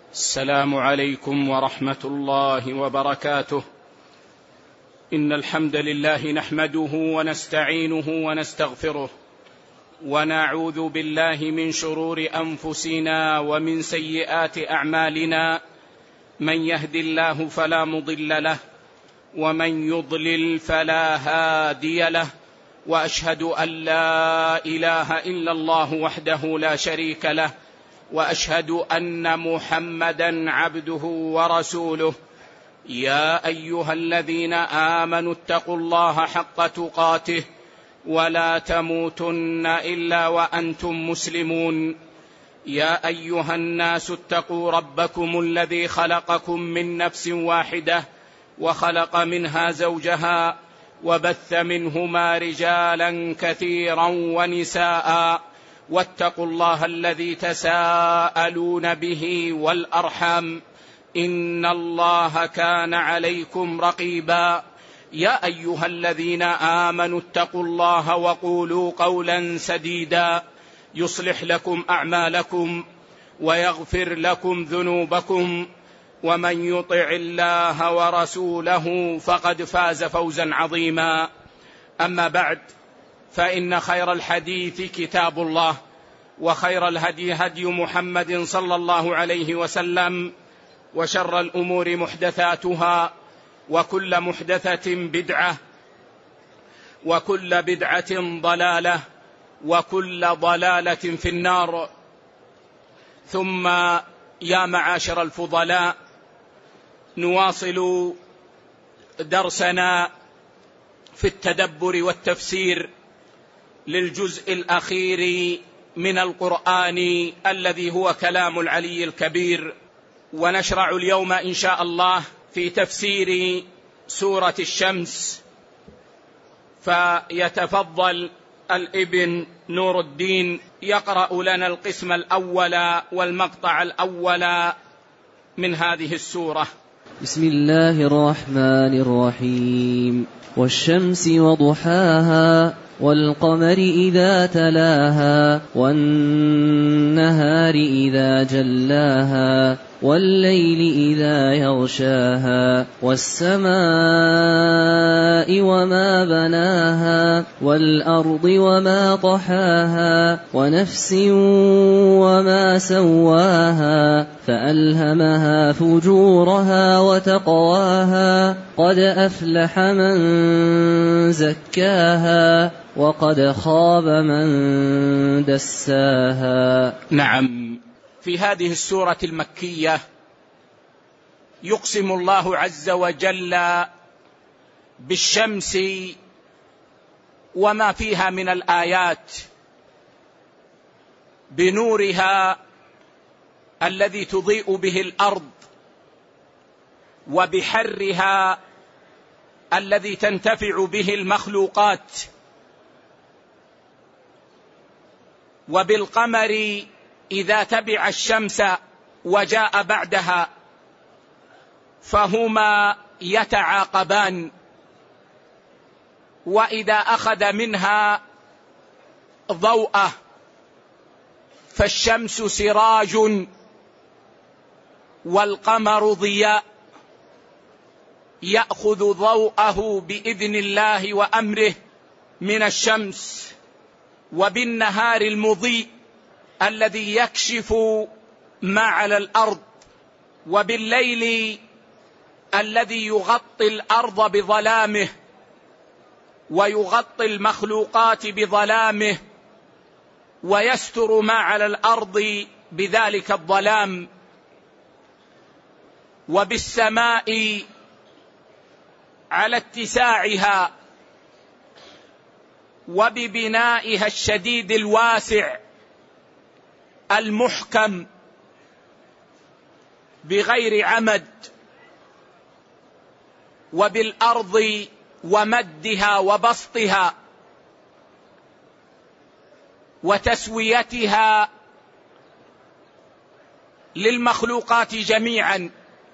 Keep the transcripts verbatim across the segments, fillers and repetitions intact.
السلام عليكم ورحمة الله وبركاته. إن الحمد لله نحمده ونستعينه ونستغفره، ونعوذ بالله من شرور أنفسنا ومن سيئات أعمالنا. من يهد الله فلا مضل له، ومن يضلل فلا هادي له، وأشهد أن لا إله إلا الله وحده لا شريك له، وأشهد أن محمدا عبده ورسوله. يا أيها الذين آمنوا اتقوا الله حق تقاته ولا تموتن إلا وأنتم مسلمون. يا أيها الناس اتقوا ربكم الذي خلقكم من نفس واحدة، وخلق منها زوجها، وبث منهما رجالا كثيرا ونساء، واتقوا الله الذي تساءلون به والأرحام، إن الله كان عليكم رقيبا. يا أيها الذين آمنوا اتقوا الله وقولوا قولا سديدا يصلح لكم أعمالكم ويغفر لكم ذنوبكم، ومن يطع الله ورسوله فقد فاز فوزا عظيما. أما بعد، فإن خير الحديث كتاب الله، وخير الهدي هدي محمد صلى الله عليه وسلم، وشر الأمور محدثاتها، وكل محدثة بدعة، وكل بدعة ضلالة، وكل ضلالة في النار. ثم يا معاشر الفضلاء، نواصل درسنا في التدبر والتفسير للجزء الأخير من القرآن الذي هو كلام العلي الكبير، ونشرع اليوم إن شاء الله في تفسير سورة الشمس. فيتفضل الابن نور الدين يقرأ لنا القسم الأول والمقطع الأول من هذه السورة. بسم الله الرحمن الرحيم. والشمس وضحاها، والقمر إذا تلاها، والنهار إذا جلاها، والليل إذا يغشاها، والسماء وما بناها، والأرض وما طحاها، ونفس وما سواها، فألهمها فجورها وتقواها. قد أفلح من زكاها، وقد خاب من دساها. نعم، في هذه السورة المكية يقسم الله عز وجل بالشمس وما فيها من الآيات، بنورها الذي تضيء به الأرض، وبحرها الذي تنتفع به المخلوقات، وبالقمر إذا تبع الشمس وجاء بعدها، فهما يتعاقبان، وإذا أخذ منها ضوءه، فالشمس سراج والقمر ضياء، يأخذ ضوءه بإذن الله وأمره من الشمس. وبالنهار المضيء الذي يكشف ما على الأرض، وبالليل الذي يغطي الأرض بظلامه، ويغطي المخلوقات بظلامه، ويستر ما على الأرض بذلك الظلام. وبالسماء على اتساعها، وببنائها الشديد الواسع المحكم بغير عمد، وبالأرض ومدها وبسطها وتسويتها للمخلوقات جميعا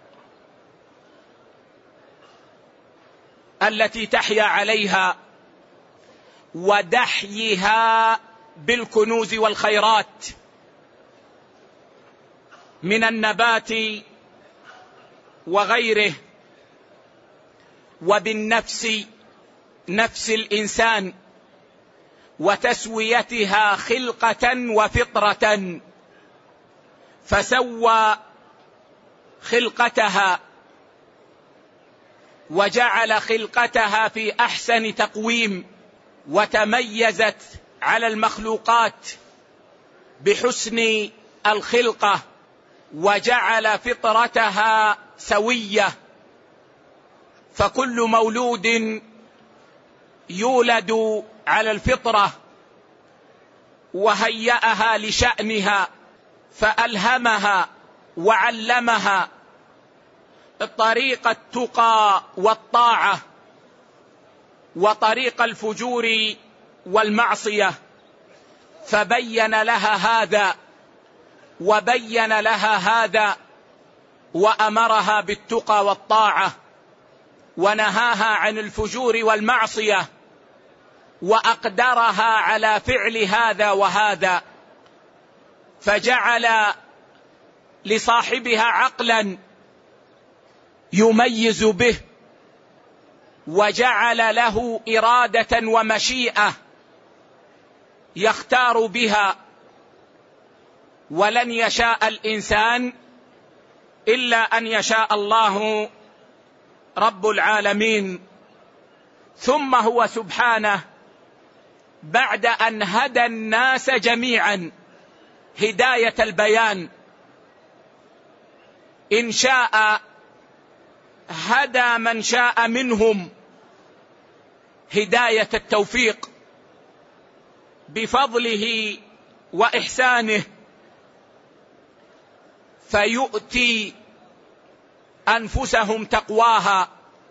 التي تحيا عليها، ودحيها بالكنوز والخيرات من النبات وغيره، وبالنفس نفس الإنسان وتسويتها خلقة وفطرة، فسوى خلقتها وجعل خلقتها في أحسن تقويم، وتميزت على المخلوقات بحسن الخلقة، وجعل فطرتها سوية. فكل مولود يولد على الفطرة وهيأها لشأنها، فألهمها وعلمها طريق التقى والطاعة وطريق الفجور والمعصية، فبين لها هذا وبين لها هذا، وأمرها بالتقى والطاعة ونهاها عن الفجور والمعصية، وأقدرها على فعل هذا وهذا، فجعل لصاحبها عقلا يميز به، وجعل له إرادة ومشيئة يختار بها. ولن يشاء الإنسان إلا أن يشاء الله رب العالمين. ثم هو سبحانه بعد أن هدى الناس جميعا هداية البيان، إن شاء هدى من شاء منهم هداية التوفيق بفضله وإحسانه، فيؤتي أنفسهم تقواها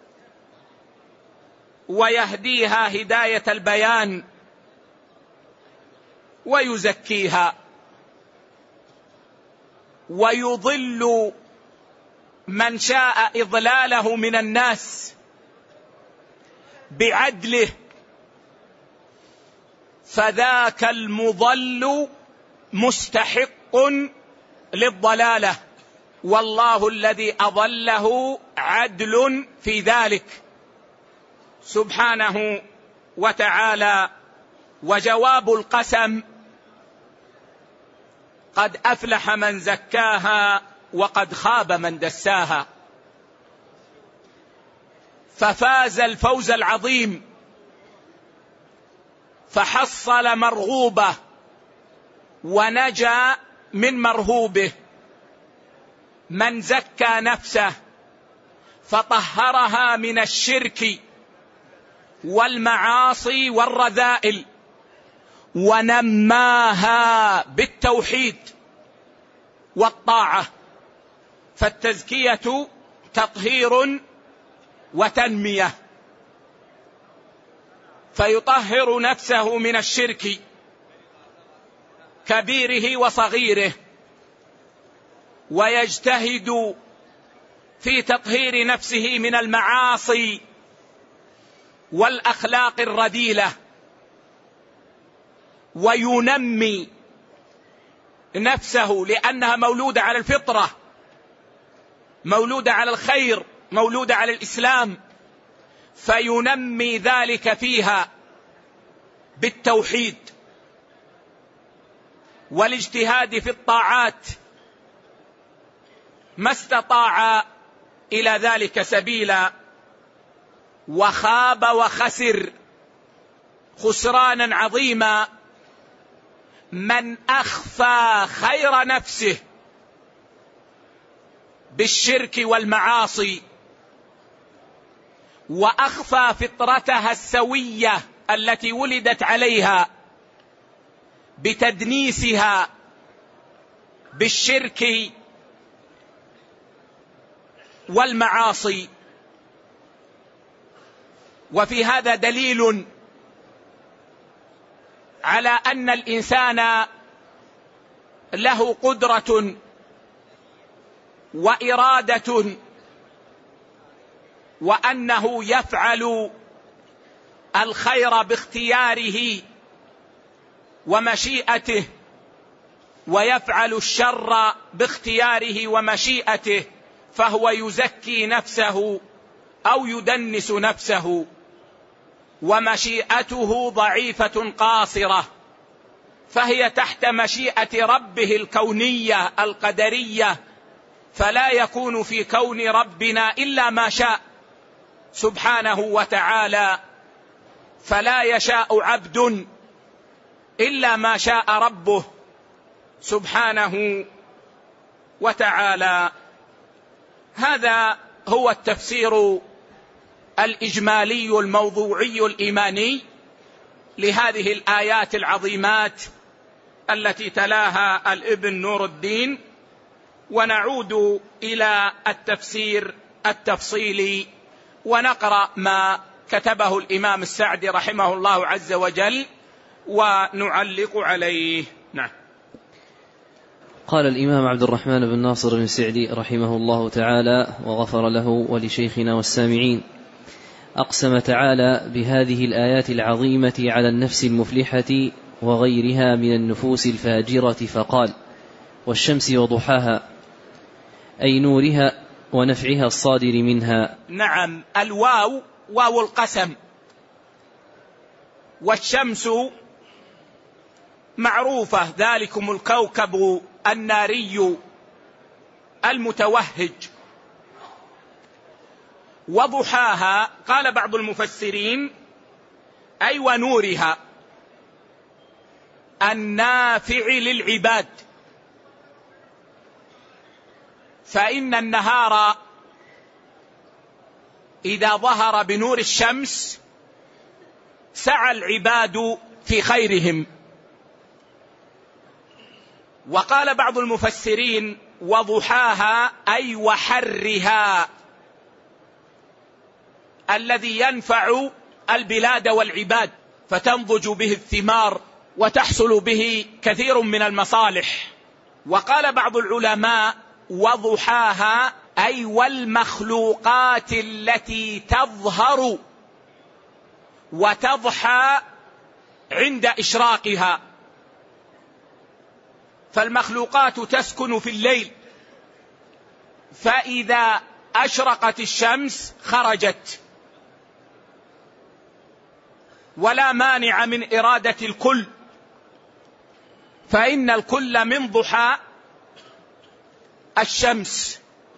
ويهديها هداية البيان ويزكيها، ويضل من شاء إضلاله من الناس بعدله، فذاك المضل مستحق للضلالة، والله الذي أضله عدل في ذلك سبحانه وتعالى. وجواب القسم: قد أفلح من زكاها وقد خاب من دساها. ففاز الفوز العظيم، فحصل مرغوبه ونجا من مرهوبه. من زكى نفسه فطهرها من الشرك والمعاصي والرذائل، ونماها بالتوحيد والطاعة، فالتزكية تطهير وتنمية، فيطهر نفسه من الشرك كبيره وصغيره، ويجتهد في تطهير نفسه من المعاصي والأخلاق الرذيلة، وينمي نفسه لأنها مولودة على الفطرة، مولودة على الخير، مولودة على الإسلام، فينمي ذلك فيها بالتوحيد والاجتهاد في الطاعات ما استطاع إلى ذلك سبيلا. وخاب وخسر خسرانا عظيما من أخفى خير نفسه بالشرك والمعاصي، وأخفى فطرتها السوية التي ولدت عليها بتدنيسها بالشرك والمعاصي. وفي هذا دليل على أن الإنسان له قدرة وإرادة، وأنه يفعل الخير باختياره ومشيئته، ويفعل الشر باختياره ومشيئته فهو يزكي نفسه أو يدنس نفسه، ومشيئته ضعيفة قاصرة، فهي تحت مشيئة ربه الكونية القدرية، فلا يكون في كون ربنا إلا ما شاء سبحانه وتعالى، فلا يشاء عبد إلا ما شاء ربه سبحانه وتعالى. هذا هو التفسير الإجمالي الموضوعي الإيماني لهذه الآيات العظيمات التي تلاها الابن نور الدين، ونعود إلى التفسير التفصيلي ونقرأ ما كتبه الإمام السعدي رحمه الله عز وجل ونعلق عليه. نعم. قال الإمام عبد الرحمن بن ناصر بن سعدي رحمه الله تعالى وغفر له ولشيخنا والسامعين: أقسم تعالى بهذه الآيات العظيمة على النفس المفلحة وغيرها من النفوس الفاجرة فقال: والشمس وضحاها، أي نورها ونفعها الصادر منها. نعم، الواو واو القسم، والشمس معروفة، ذلكم الكوكب الناري المتوهج. وضحاها قال بعض المفسرين أي ونورها النافع للعباد، فإن النهار إذا ظهر بنور الشمس سعى العباد في خيرهم. وقال بعض المفسرين وضحاها أي وحرها الذي ينفع البلاد والعباد، فتنضج به الثمار وتحصل به كثير من المصالح. وقال بعض العلماء وضحاها أي والمخلوقات التي تظهر وتضحى عند إشراقها، فالمخلوقات تسكن في الليل، فإذا أشرقت الشمس خرجت، ولا مانع من إرادة الكل، فإن الكل من ضحى الشمس،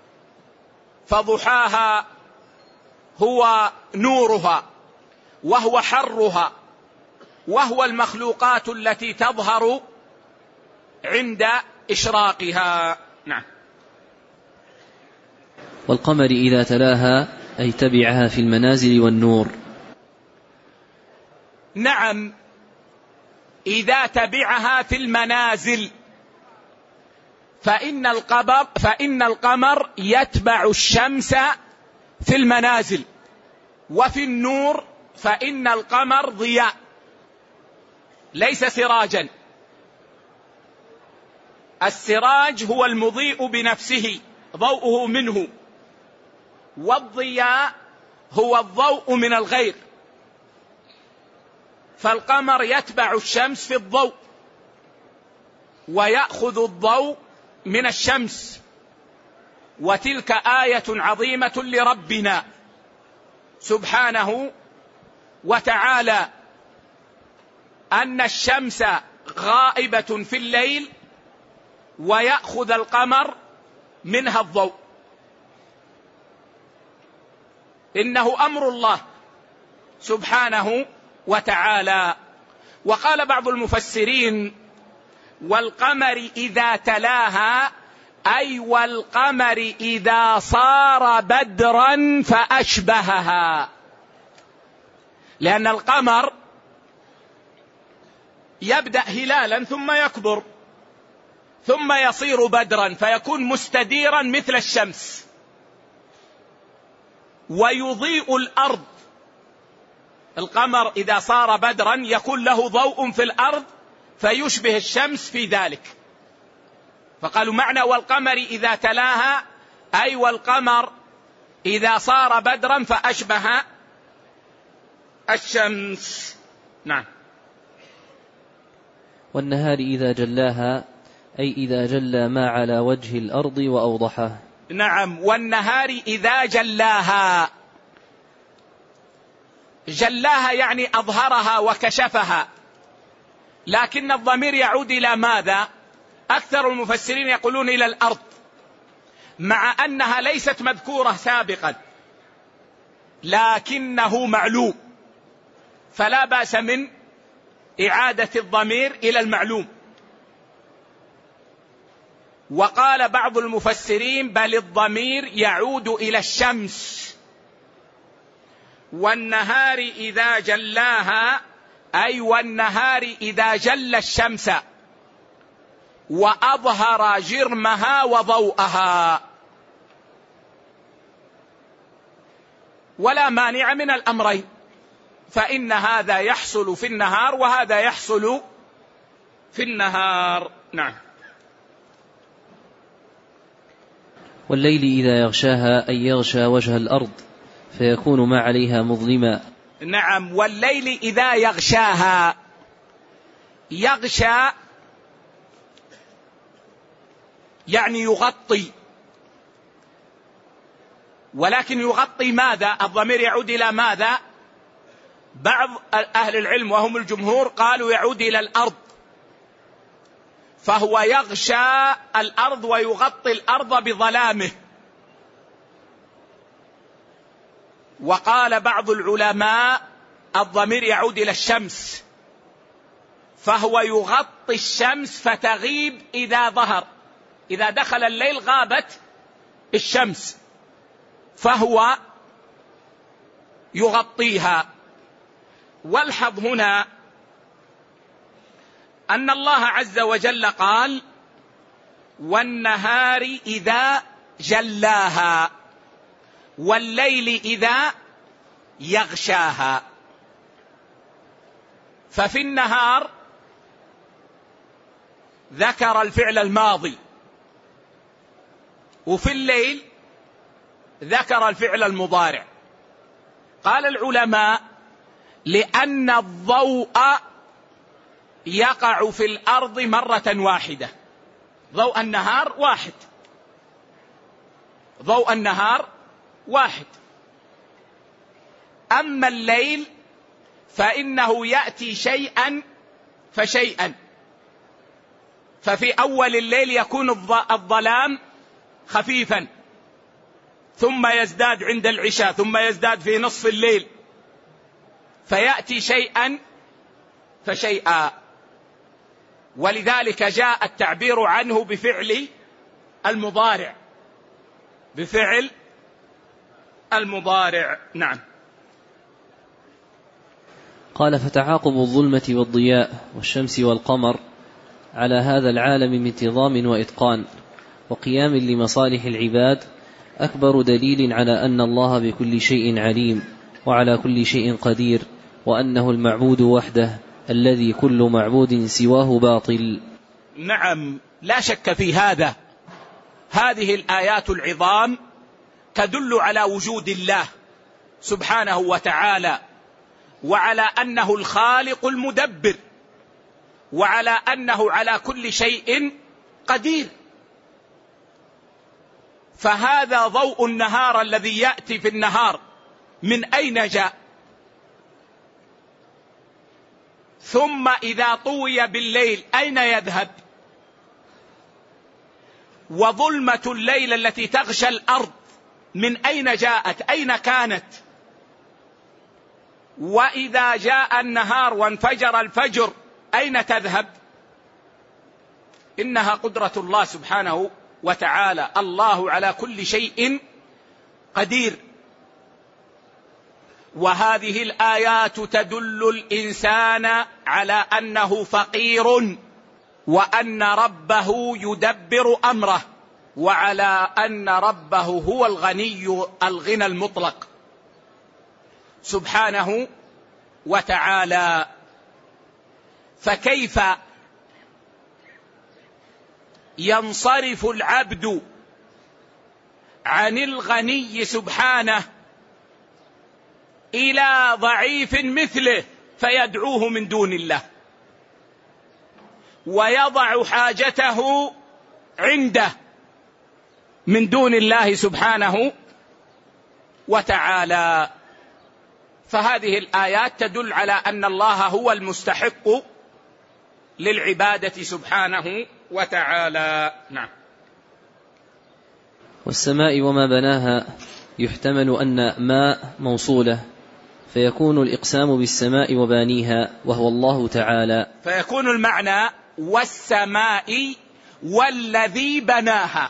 فضحاها هو نورها وهو حرها وهو المخلوقات التي تظهر عند إشراقها. نعم. والقمر إذا تلاها أي تبعها في المنازل والنور. نعم، إذا تبعها في المنازل، فإن القمر, فإن القمر يتبع الشمس في المنازل، وفي النور فإن القمر ضياء ليس سراجا. السراج هو المضيء بنفسه ضوءه منه، والضياء هو الضوء من الغير، فالقمر يتبع الشمس في الضوء ويأخذ الضوء من الشمس. وتلك آية عظيمة لربنا سبحانه وتعالى أن الشمس غائبة في الليل ويأخذ القمر منها الضوء، إنه أمر الله سبحانه وتعالى. وقال بعض المفسرين والقمر إذا تلاها أي والقمر إذا صار بدرا فأشبهها، لأن القمر يبدأ هلالا ثم يكبر ثم يصير بدرا فيكون مستديرا مثل الشمس ويضيء الأرض. القمر إذا صار بدرا يكون له ضوء في الأرض فيشبه الشمس في ذلك، فقالوا معنى والقمر إذا تلاها أي والقمر إذا صار بدرا فأشبه الشمس. نعم. والنهار إذا جلاها أي إذا جلى ما على وجه الأرض وأوضحه. نعم. والنهار إذا جلاها، جلاها يعني أظهرها وكشفها، لكن الضمير يعود إلى ماذا؟ أكثر المفسرين يقولون إلى الأرض، مع أنها ليست مذكورة سابقا لكنه معلوم، فلا بأس من إعادة الضمير إلى المعلوم. وقال بعض المفسرين بل الضمير يعود إلى الشمس. والنهار إذا جلاها أي والنهار إذا جل الشمس وأظهر جرمها وضوءها. ولا مانع من الأمرين، فإن هذا يحصل في النهار وهذا يحصل في النهار. نعم. والليل إذا يغشاها أي يغشى وجه الأرض فيكون ما عليها مظلما. نعم. والليل إذا يغشاها، يغشى يعني يغطي، ولكن يغطي ماذا؟ الضمير يعود إلى ماذا؟ بعض أهل العلم وهم الجمهور قالوا يعود إلى الأرض، فهو يغشى الأرض ويغطي الأرض بظلامه. وقال بعض العلماء الضمير يعود إلى الشمس، فهو يغطي الشمس فتغيب إذا ظهر، إذا دخل الليل غابت الشمس فهو يغطيها. والحظ هنا أن الله عز وجل قال والنهار إذا جلاها والليل إذا يغشاها. ففي النهار ذكر الفعل الماضي، وفي الليل ذكر الفعل المضارع. قال العلماء لأن الضوء يقع في الأرض مرة واحدة، ضوء النهار واحد، ضوء النهار واحد. أما الليل فإنه يأتي شيئا فشيئا، ففي أول الليل يكون الظلام خفيفا، ثم يزداد عند العشاء، ثم يزداد في نصف الليل، فيأتي شيئا فشيئا. ولذلك جاء التعبير عنه بفعل المضارع، بفعل المضارع. نعم. قال فتعاقب الظلمة والضياء والشمس والقمر على هذا العالم من انتظام وإتقان وقيام لمصالح العباد أكبر دليل على أن الله بكل شيء عليم وعلى كل شيء قدير، وأنه المعبود وحده الذي كل معبود سواه باطل. نعم، لا شك في هذا. هذه الآيات العظام تدل على وجود الله سبحانه وتعالى، وعلى أنه الخالق المدبر، وعلى أنه على كل شيء قدير. فهذا ضوء النهار الذي يأتي في النهار من أين جاء؟ ثم إذا طوي بالليل أين يذهب؟ وظلمة الليل التي تغشى الأرض من أين جاءت؟ أين كانت؟ وإذا جاء النهار وانفجر الفجر أين تذهب؟ إنها قدرة الله سبحانه وتعالى. الله على كل شيء قدير. وهذه الآيات تدل الإنسان على أنه فقير، وأن ربه يدبر أمره، وعلى أن ربه هو الغني الغنى المطلق سبحانه وتعالى. فكيف ينصرف العبد عن الغني سبحانه إلى ضعيف مثله فيدعوه من دون الله؟ ويضع حاجته عنده من دون الله سبحانه وتعالى. فهذه الآيات تدل على أن الله هو المستحق للعبادة سبحانه وتعالى. نعم. والسماء وما بناها يحتمل أن ما موصولة، فيكون الإقسام بالسماء وبانيها وهو الله تعالى، فيكون المعنى والسماء والذي بناها،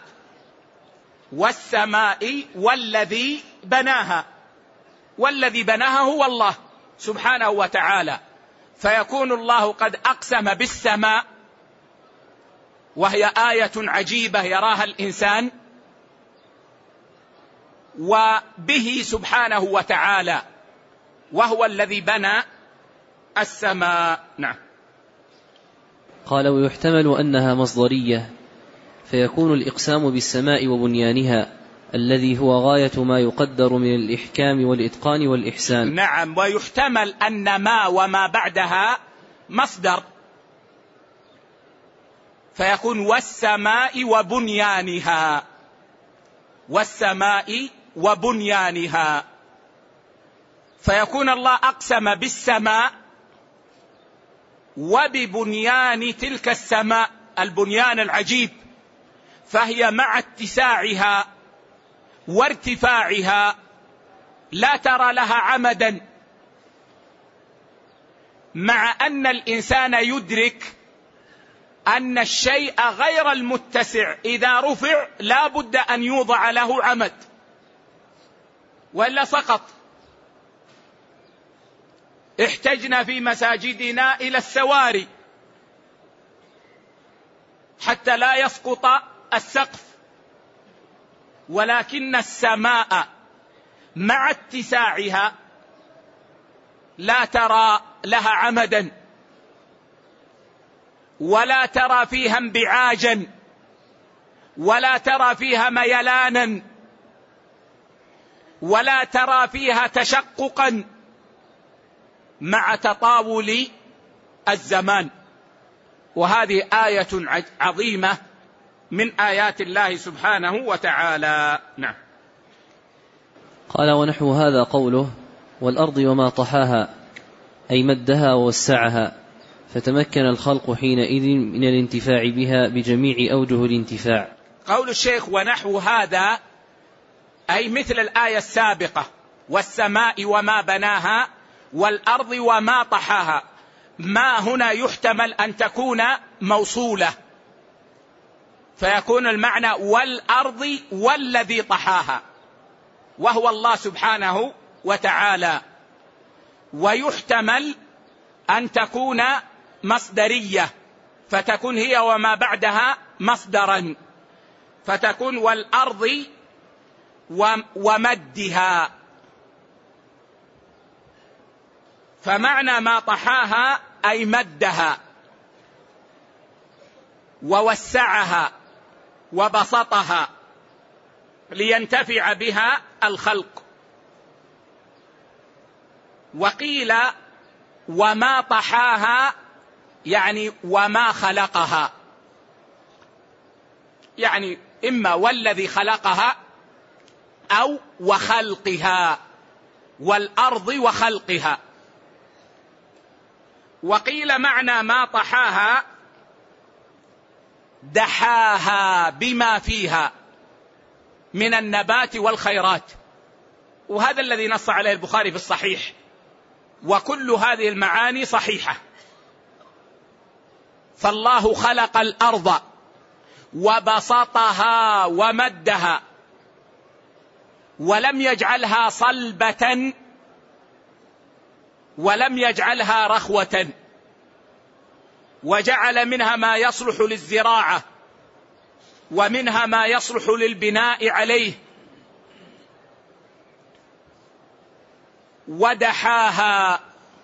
والسماء والذي بناها، والذي بناها هو الله سبحانه وتعالى. فيكون الله قد أقسم بالسماء، وهي آية عجيبة يراها الإنسان، وبه سبحانه وتعالى، وهو الذي بنى السماء. نعم. قال ويحتمل أنها مصدرية، فيكون الإقسام بالسماء وبنيانها الذي هو غاية ما يقدر من الإحكام والإتقان والإحسان. نعم. ويحتمل أن ما وما بعدها مصدر، فيكون والسماء وبنيانها، والسماء وبنيانها، فيكون الله أقسم بالسماء وببنيان تلك السماء، البنيان العجيب، فهي مع اتساعها وارتفاعها لا ترى لها عمدا، مع أن الإنسان يدرك أن الشيء غير المتسع إذا رفع لا بد أن يوضع له عمد وإلا سقط. احتجنا في مساجدنا إلى السواري حتى لا يسقط السقف، ولكن السماء مع اتساعها لا ترى لها عمدا، ولا ترى فيها انبعاجا، ولا ترى فيها ميلانا، ولا ترى فيها تشققا مع تطاول الزمان. وهذه آية عظيمة من آيات الله سبحانه وتعالى. نعم. قال ونحو هذا قوله والأرض وما طحاها، أي مدها ووسعها، فتمكن الخلق حينئذ من الانتفاع بها بجميع أوجه الانتفاع. قول الشيخ ونحو هذا أي مثل الآية السابقة، والسماء وما بناها والأرض وما طحاها. ما هنا يحتمل أن تكون موصولة، فيكون المعنى والأرض والذي طحاها، وهو الله سبحانه وتعالى. ويحتمل أن تكون مصدرية، فتكون هي وما بعدها مصدرا، فتكون والأرض ومدها. فمعنى ما طحاها أي مدها ووسعها وبسطها لينتفع بها الخلق. وقيل وما طحاها يعني وما خلقها، يعني إما والذي خلقها أو وخلقها، والأرض وخلقها. وقيل معنى ما طحاها دحاها بما فيها من النبات والخيرات، وهذا الذي نص عليه البخاري في الصحيح، وكل هذه المعاني صحيحة. فالله خلق الأرض وبسطها ومدها، ولم يجعلها صلبة ولم يجعلها رخوة، وجعل منها ما يصلح للزراعة ومنها ما يصلح للبناء عليه، ودحاها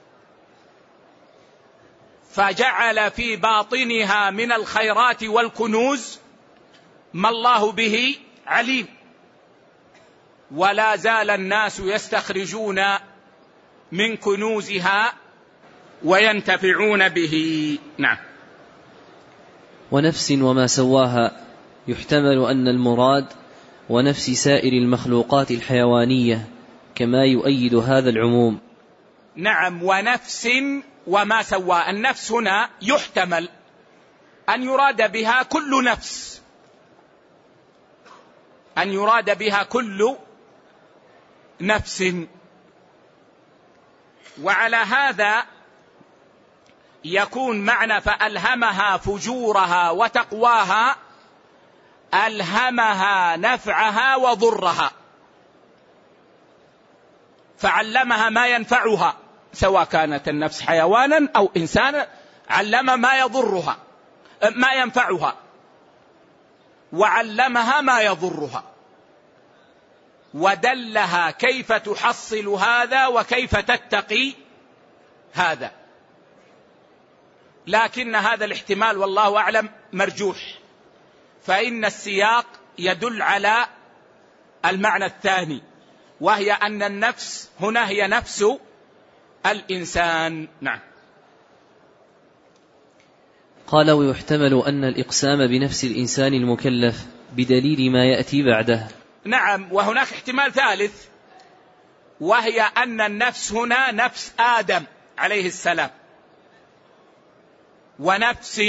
فجعل في باطنها من الخيرات والكنوز ما الله به عليم. ولا زال الناس يستخرجون من كنوزها وينتفعون به. نعم. ونفس وما سواها، يحتمل أن المراد ونفس سائر المخلوقات الحيوانية، كما يؤيد هذا العموم. نعم، ونفس وما سواها. النفس هنا يحتمل أن يراد بها كل نفس، أن يراد بها كل نفس. وعلى هذا يكون معنى فألهمها فجورها وتقواها ألهمها نفعها وضرها، فعلمها ما ينفعها سواء كانت النفس حيوانا أو إنسانا، علم ما يضرها ما ينفعها وعلمها ما يضرها، ودلها كيف تحصل هذا وكيف تتقي هذا. لكن هذا الاحتمال والله أعلم مرجوح، فإن السياق يدل على المعنى الثاني، وهي أن النفس هنا هي نفس الإنسان. نعم. قال: ويحتمل أن الإقسام بنفس الإنسان المكلف بدليل ما يأتي بعده. نعم، وهناك احتمال ثالث، وهي أن النفس هنا نفس آدم عليه السلام، ونفس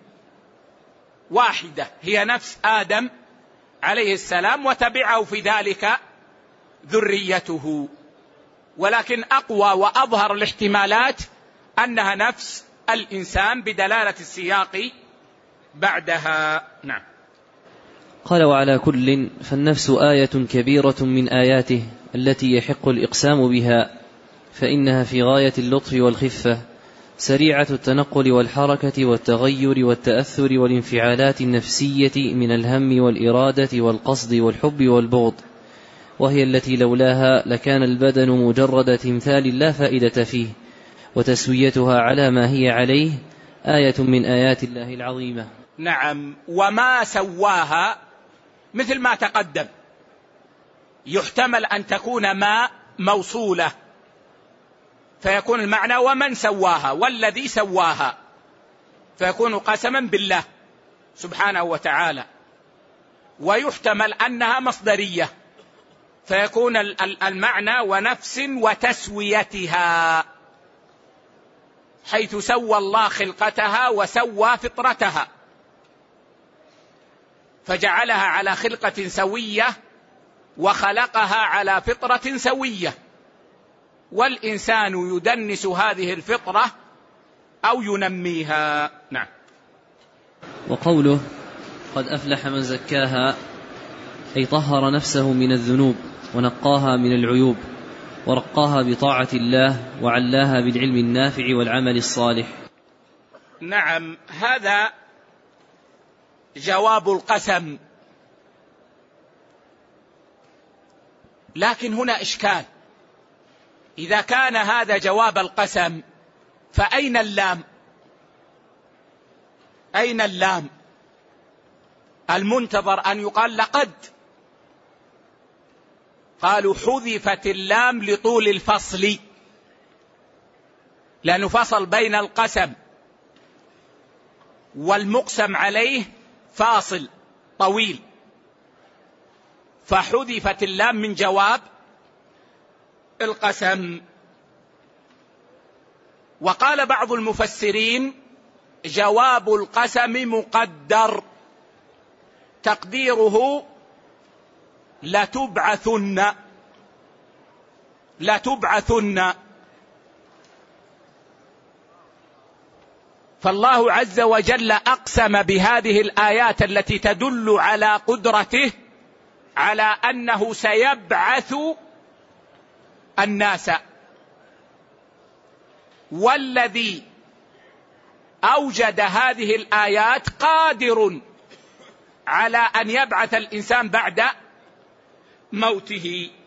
واحدة هي نفس آدم عليه السلام، وتبعه في ذلك ذريته. ولكن أقوى وأظهر الاحتمالات أنها نفس الإنسان بدلالة السياق بعدها. نعم. قال: وعلى كل فالنفس آية كبيرة من آياته التي يحق الإقسام بها، فإنها في غاية اللطف والخفة، سريعة التنقل والحركة والتغير والتأثر والانفعالات النفسية من الهم والإرادة والقصد والحب والبغض، وهي التي لولاها لكان البدن مجرد تمثال لا فائدة فيه، وتسويتها على ما هي عليه آية من آيات الله العظيمة. نعم، وما سواها مثل ما تقدم، يحتمل أن تكون ما موصولة فيكون المعنى ومن سواها والذي سواها، فيكون قسما بالله سبحانه وتعالى. ويحتمل أنها مصدرية فيكون المعنى ونفس وتسويتها، حيث سوى الله خلقتها وسوى فطرتها فجعلها على خلقة سوية وخلقها على فطرة سوية، والإنسان يدنس هذه الفطرة أو ينميها. نعم. وقوله: قد أفلح من زكاها، أي طهر نفسه من الذنوب ونقاها من العيوب ورقاها بطاعة الله وعلاها بالعلم النافع والعمل الصالح. نعم، هذا جواب القسم. لكن هنا إشكال، إذا كان هذا جواب القسم فأين اللام؟ أين اللام؟ المنتظر أن يقال لقد، قالوا حذفت اللام لطول الفصل، لأنه فصل بين القسم والمقسم عليه فاصل طويل، فحذفت اللام من جواب القسم. وقال بعض المفسرين: جواب القسم مقدر، تقديره لتبعثن لتبعثن. فالله عز وجل أقسم بهذه الآيات التي تدل على قدرته على أنه سيبعث الناس، والذي أوجد هذه الآيات قادر على أن يبعث الإنسان بعد موته.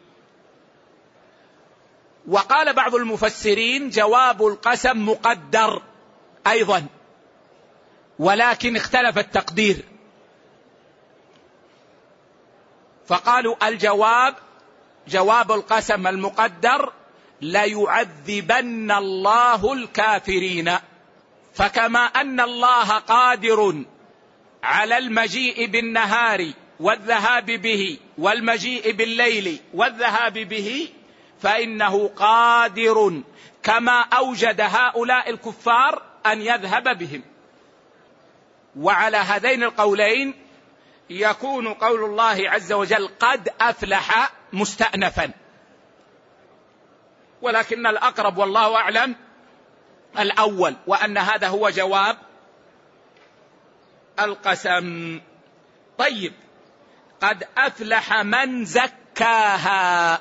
وقال بعض المفسرين: جواب القسم مقدر أيضا، ولكن اختلف التقدير، فقالوا الجواب جواب القسم المقدر: ليعذبن الله الكافرين. فكما أن الله قادر على المجيء بالنهار والذهاب به والمجيء بالليل والذهاب به فإنه قادر كما أوجد هؤلاء الكفار أن يذهب بهم. وعلى هذين القولين يكون قول الله عز وجل قد أفلح مستأنفا، ولكن الأقرب والله أعلم الأول، وأن هذا هو جواب القسم. طيب، قد أفلح من زكاها.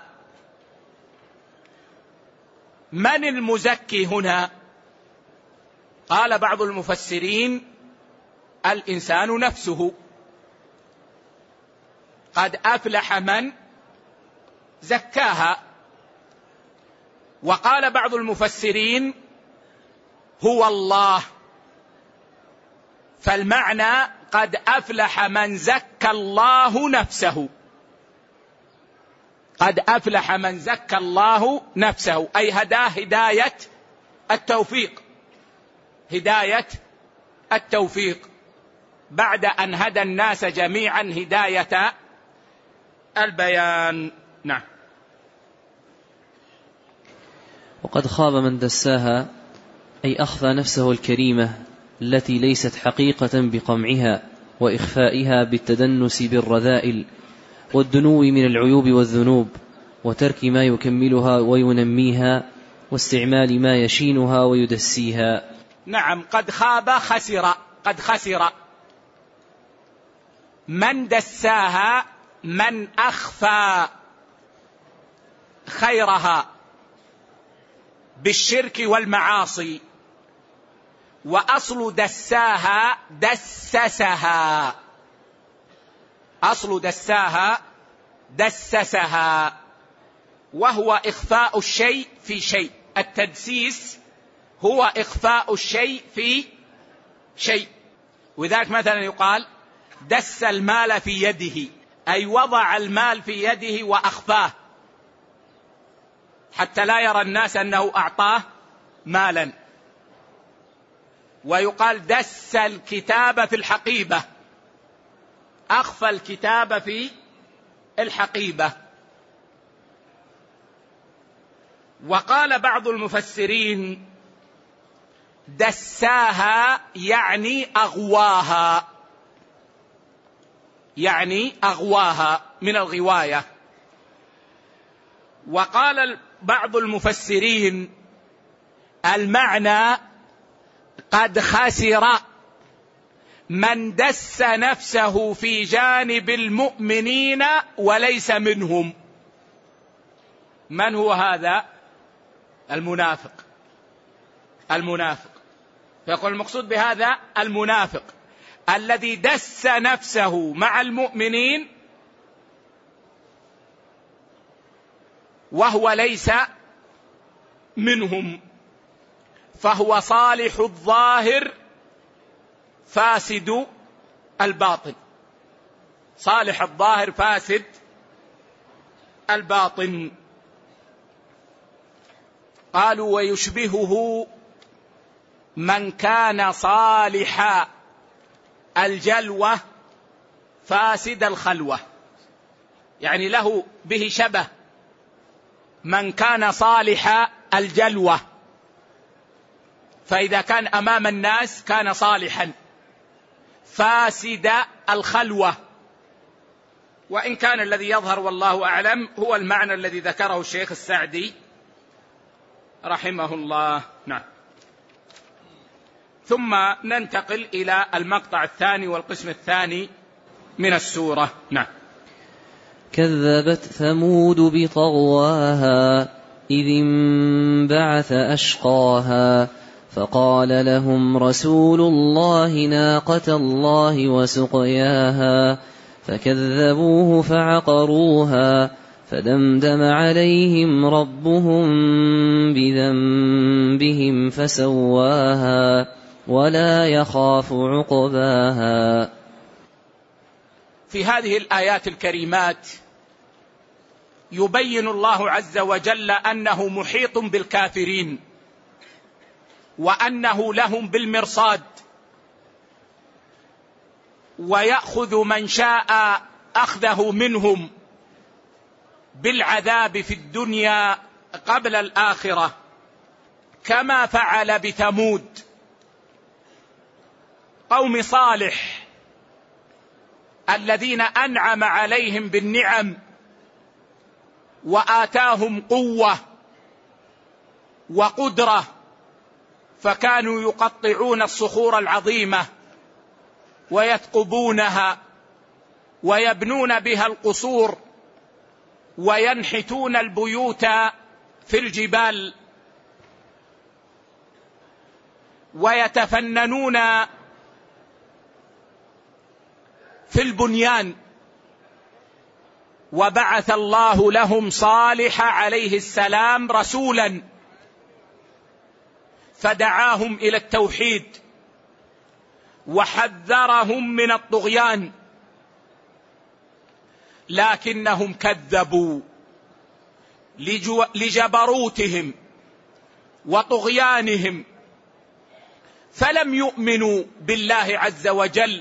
من المزكي هنا؟ قال بعض المفسرين الإنسان نفسه. قد أفلح من زكاها. وقال بعض المفسرين هو الله، فالمعنى قد أفلح من زكى الله نفسه. قد أفلح من زكى الله نفسه، أي هداه هداية التوفيق، هداية التوفيق بعد أن هدى الناس جميعا هداية البيان. نعم. وقد خاب من دساها، أي أخفى نفسه الكريمة التي ليست حقيقة بقمعها وإخفائها بالتدنس بالرذائل والدنو من العيوب والذنوب وترك ما يكملها وينميها واستعمال ما يشينها ويدسيها. نعم، قد خاب خسر. قد خسر من دساها، من أخفى خيرها بالشرك والمعاصي. وأصل دساها دسسها، أصل دساها دسسها، وهو إخفاء الشيء في شيء. التدسيس هو إخفاء الشيء في شيء. وذلك مثلا يقال دس المال في يده، أي وضع المال في يده وأخفاه حتى لا يرى الناس أنه أعطاه مالا. ويقال دس الكتاب في الحقيبة، أخفى الكتاب في الحقيبة. وقال بعض المفسرين دساها يعني أغواها، يعني أغواها من الغواية. وقال بعض المفسرين المعنى قد خسر من دس نفسه في جانب المؤمنين وليس منهم. من هو هذا؟ المنافق. المنافق. فيقول المقصود بهذا المنافق الذي دس نفسه مع المؤمنين وهو ليس منهم، فهو صالح الظاهر فاسد الباطن. صالح الظاهر فاسد الباطن. قالوا ويشبهه من كان صالح الجلوة فاسد الخلوة، يعني له به شبه من كان صالح الجلوة، فإذا كان أمام الناس كان صالحا، فاسد الخلوة. وإن كان الذي يظهر والله أعلم هو المعنى الذي ذكره الشيخ السعدي رحمه الله. نعم. ثم ننتقل إلى المقطع الثاني والقسم الثاني من السورة. نعم. كذبت ثمود بطغواها إذ انبعث أشقاها فقال لهم رسول الله ناقة الله وسقياها فكذبوه فعقروها فدمدم عليهم ربهم بذنبهم فسواها ولا يخاف عقباها. في هذه الآيات الكريمات يبين الله عز وجل أنه محيط بالكافرين وأنه لهم بالمرصاد، ويأخذ من شاء أخذه منهم بالعذاب في الدنيا قبل الآخرة، كما فعل بثمود قوم صالح الذين أنعم عليهم بالنعم وآتاهم قوة وقدرة، فكانوا يقطعون الصخور العظيمة ويثقبونها ويبنون بها القصور وينحتون البيوت في الجبال ويتفننون في البنيان. وبعث الله لهم صالح عليه السلام رسولا فدعاهم إلى التوحيد وحذرهم من الطغيان، لكنهم كذبوا لجبروتهم وطغيانهم، فلم يؤمنوا بالله عز وجل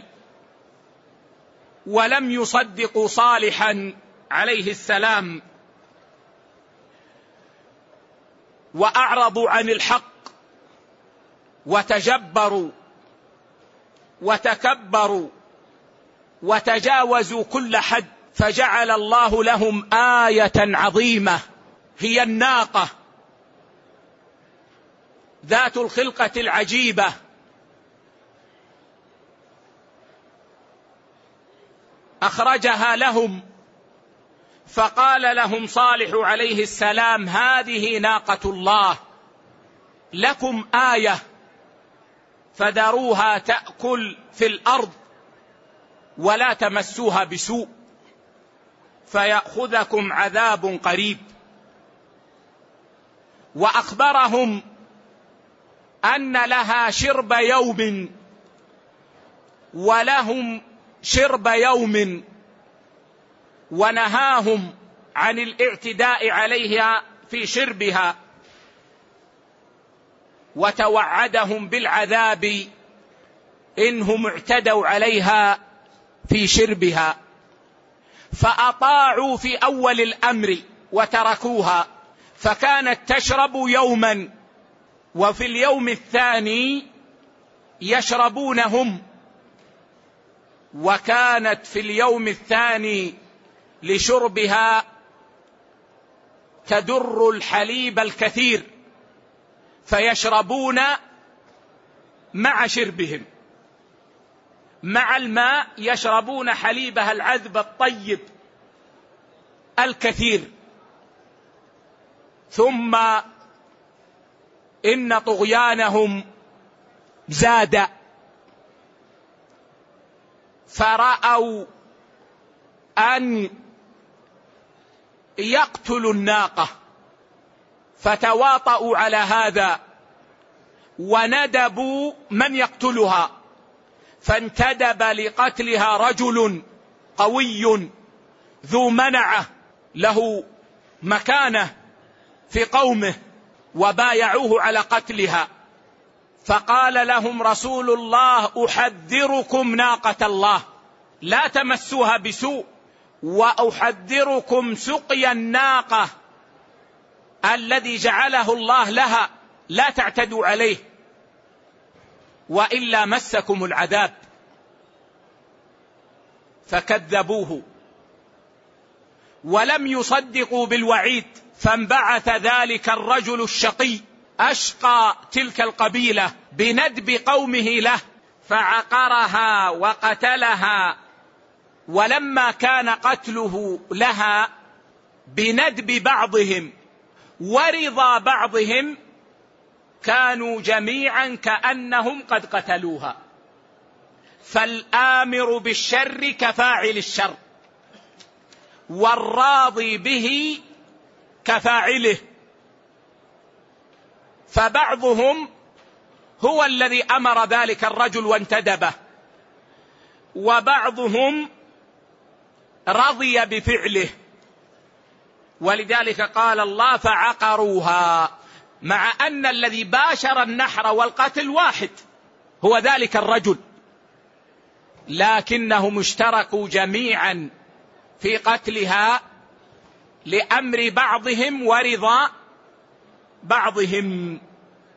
ولم يصدقوا صالحا عليه السلام، وأعرضوا عن الحق وتجبروا وتكبروا وتجاوزوا كل حد، فجعل الله لهم آية عظيمة هي الناقة ذات الخلقة العجيبة، أخرجها لهم فقال لهم صالح عليه السلام: هذه ناقة الله لكم آية فذروها تأكل في الأرض ولا تمسوها بسوء فيأخذكم عذاب قريب. وأخبرهم أن لها شرب يوم ولهم شرب يوم، ونهاهم عن الاعتداء عليها في شربها، وتوعدهم بالعذاب إنهم اعتدوا عليها في شربها، فأطاعوا في أول الأمر وتركوها، فكانت تشرب يوما وفي اليوم الثاني يشربونهم، وكانت في اليوم الثاني لشربها تدر الحليب الكثير، فيشربون مع شربهم مع الماء، يشربون حليبها العذب الطيب الكثير. ثم إن طغيانهم زاد، فرأوا أن يقتلوا الناقة فتواطؤوا على هذا وندبوا من يقتلها، فانتدب لقتلها رجل قوي ذو منعة له مكانة في قومه، وبايعوه على قتلها. فقال لهم رسول الله: أحذركم ناقة الله لا تمسوها بسوء، وأحذركم سقيا الناقة الذي جعله الله لها، لا تعتدوا عليه وإلا مسكم العذاب. فكذبوه ولم يصدقوا بالوعيد، فانبعث ذلك الرجل الشقي أشقى تلك القبيلة بندب قومه له فعقرها وقتلها. ولما كان قتله لها بندب بعضهم ورضا بعضهم، كانوا جميعا كأنهم قد قتلوها. فالآمر بالشر كفاعل الشر، والراضي به كفاعله، فبعضهم هو الذي أمر ذلك الرجل وانتدبه، وبعضهم رضي بفعله. ولذلك قال الله: فعقروها، مع أن الذي باشر النحر والقتل واحد هو ذلك الرجل، لكنهم اشتركوا جميعا في قتلها لأمر بعضهم ورضا بعضهم،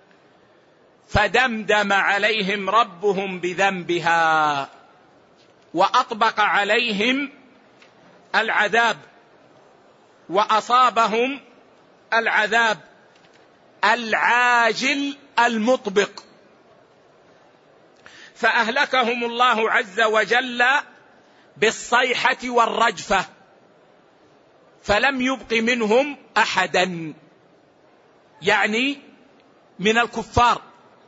فدمدم عليهم ربهم بذنبها وأطبق عليهم العذاب وأصابهم العذاب العاجل المطبق، فأهلكهم الله عز وجل بالصيحة والرجفة، فلم يبق منهم أحدا، يعني من الكفار،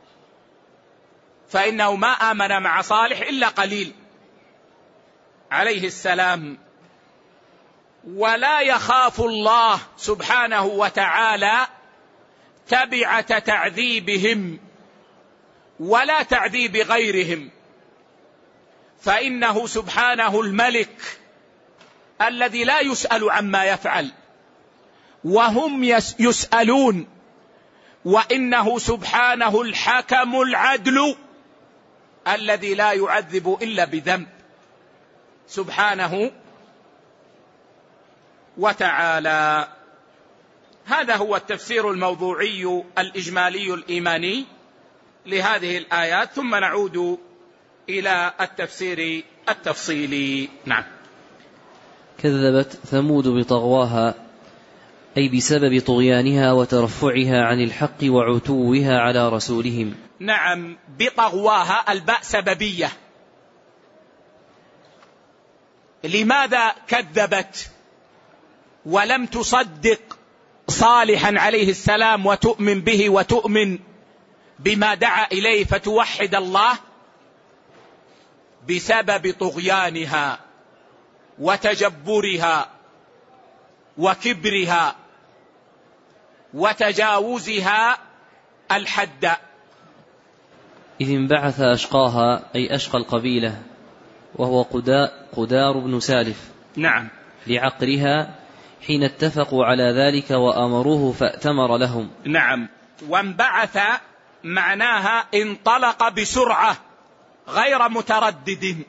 فإنه ما آمن مع صالح إلا قليل عليه السلام. ولا يخاف الله سبحانه وتعالى تبعة تعذيبهم ولا تعذيب غيرهم، فإنه سبحانه الملك الذي لا يسأل عما يفعل وهم يسألون، وإنه سبحانه الحكم العدل الذي لا يعذب إلا بذنب سبحانه وتعالى. هذا هو التفسير الموضوعي الإجمالي الإيماني لهذه الآيات، ثم نعود إلى التفسير التفصيلي. نعم. كذبت ثمود بطغواها، أي بسبب طغيانها وترفعها عن الحق وعتوها على رسولهم. نعم، بطغواها الباء سببية. لماذا كذبت ولم تصدق صالحا عليه السلام وتؤمن به وتؤمن بما دعا إليه فتوحد الله؟ بسبب طغيانها وتجبرها وكبرها وتجاوزها الحد. إذ انبعث أشقاها، أي أشقى القبيلة، وهو قدار بن سالف. نعم. لعقرها حين اتفقوا على ذلك وأمروه فأتمر لهم. نعم. وانبعث معناها انطلق بسرعة غير متردد،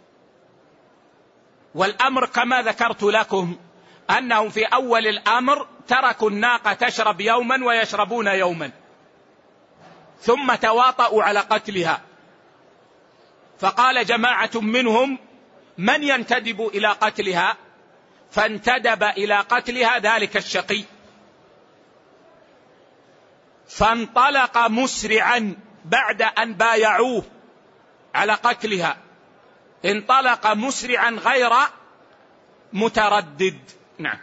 والأمر كما ذكرت لكم أنهم في أول الأمر تركوا الناقة تشرب يوما ويشربون يوما، ثم تواطؤوا على قتلها، فقال جماعة منهم: من ينتدب إلى قتلها؟ فانتدب إلى قتلها ذلك الشقي، فانطلق مسرعا بعد أن بايعوه على قتلها، انطلق مسرعا غير متردد. نعم.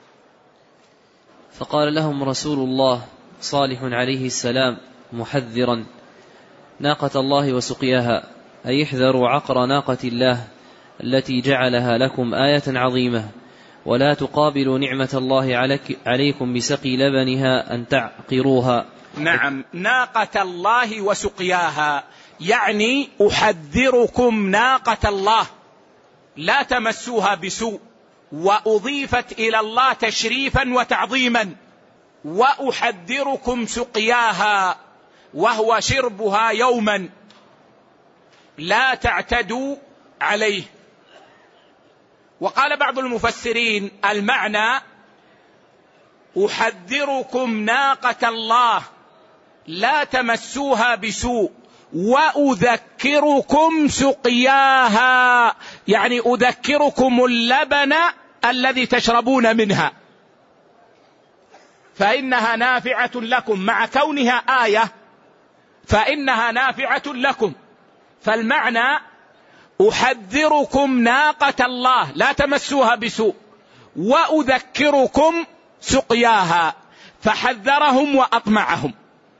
فقال لهم رسول الله صالح عليه السلام محذرا ناقة الله وسقياها، أي احذروا عقر ناقة الله التي جعلها لكم آية عظيمة، ولا تقابلوا نعمة الله عليكم بسقي لبنها أن تعقروها. نعم، ناقة الله وسقياها، يعني أحذركم ناقة الله لا تمسوها بسوء، وأضيفت إلى الله تشريفا وتعظيما، وأحذركم سقياها وهو شربها يوما لا تعتدوا عليه. وقال بعض المفسرين المعنى أحذركم ناقة الله لا تمسوها بسوء وأذكركم سقياها، يعني أذكركم اللبن الذي تشربون منها، فإنها نافعة لكم، مع كونها آية فإنها نافعة لكم. فالمعنى أحذركم ناقة الله لا تمسوها بسوء وأذكركم سقياها، فحذرهم وأطمعهم،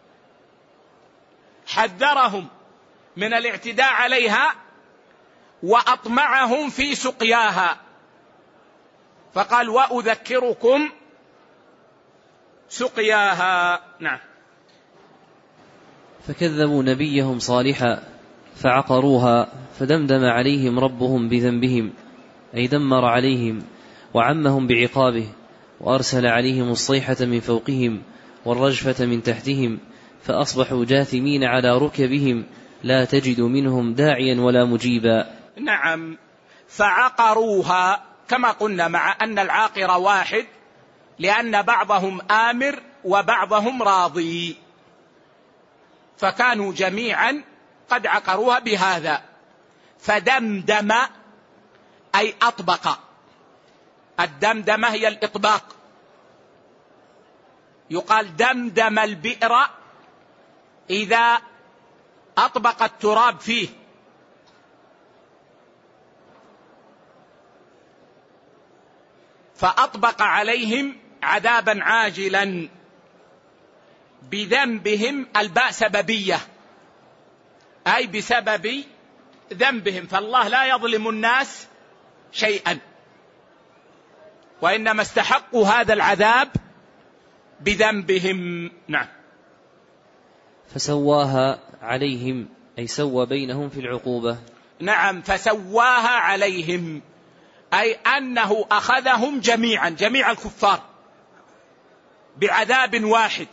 حذرهم من الاعتداء عليها وأطمعهم في سقياها، فقال وأذكركم سقياها. نعم. فكذبوا نبيهم صالحا فعقروها فدمدم عليهم ربهم بذنبهم، أي دمر عليهم وعمهم بعقابه، وأرسل عليهم الصيحة من فوقهم والرجفة من تحتهم، فأصبحوا جاثمين على ركبهم لا تجد منهم داعيا ولا مجيبا. نعم. فعقروها كما قلنا، مع أن العاقر واحد، لأن بعضهم آمر وبعضهم راضي، فكانوا جميعا قد عقروها بهذا. فدمدم أي أطبق، الدمدمة هي الإطباق، يقال دمدم البئر إذا أطبق التراب فيه. فأطبق عليهم عذابا عاجلا بذنبهم، الباء سببية أي بسبب ذنبهم، فالله لا يظلم الناس شيئا، وإنما استحقوا هذا العذاب بذنبهم. نعم. فسواها عليهم أي سوى بينهم في العقوبة. نعم، فسواها عليهم أي أنه أخذهم جميعا، جميع الكفار بعذاب واحد،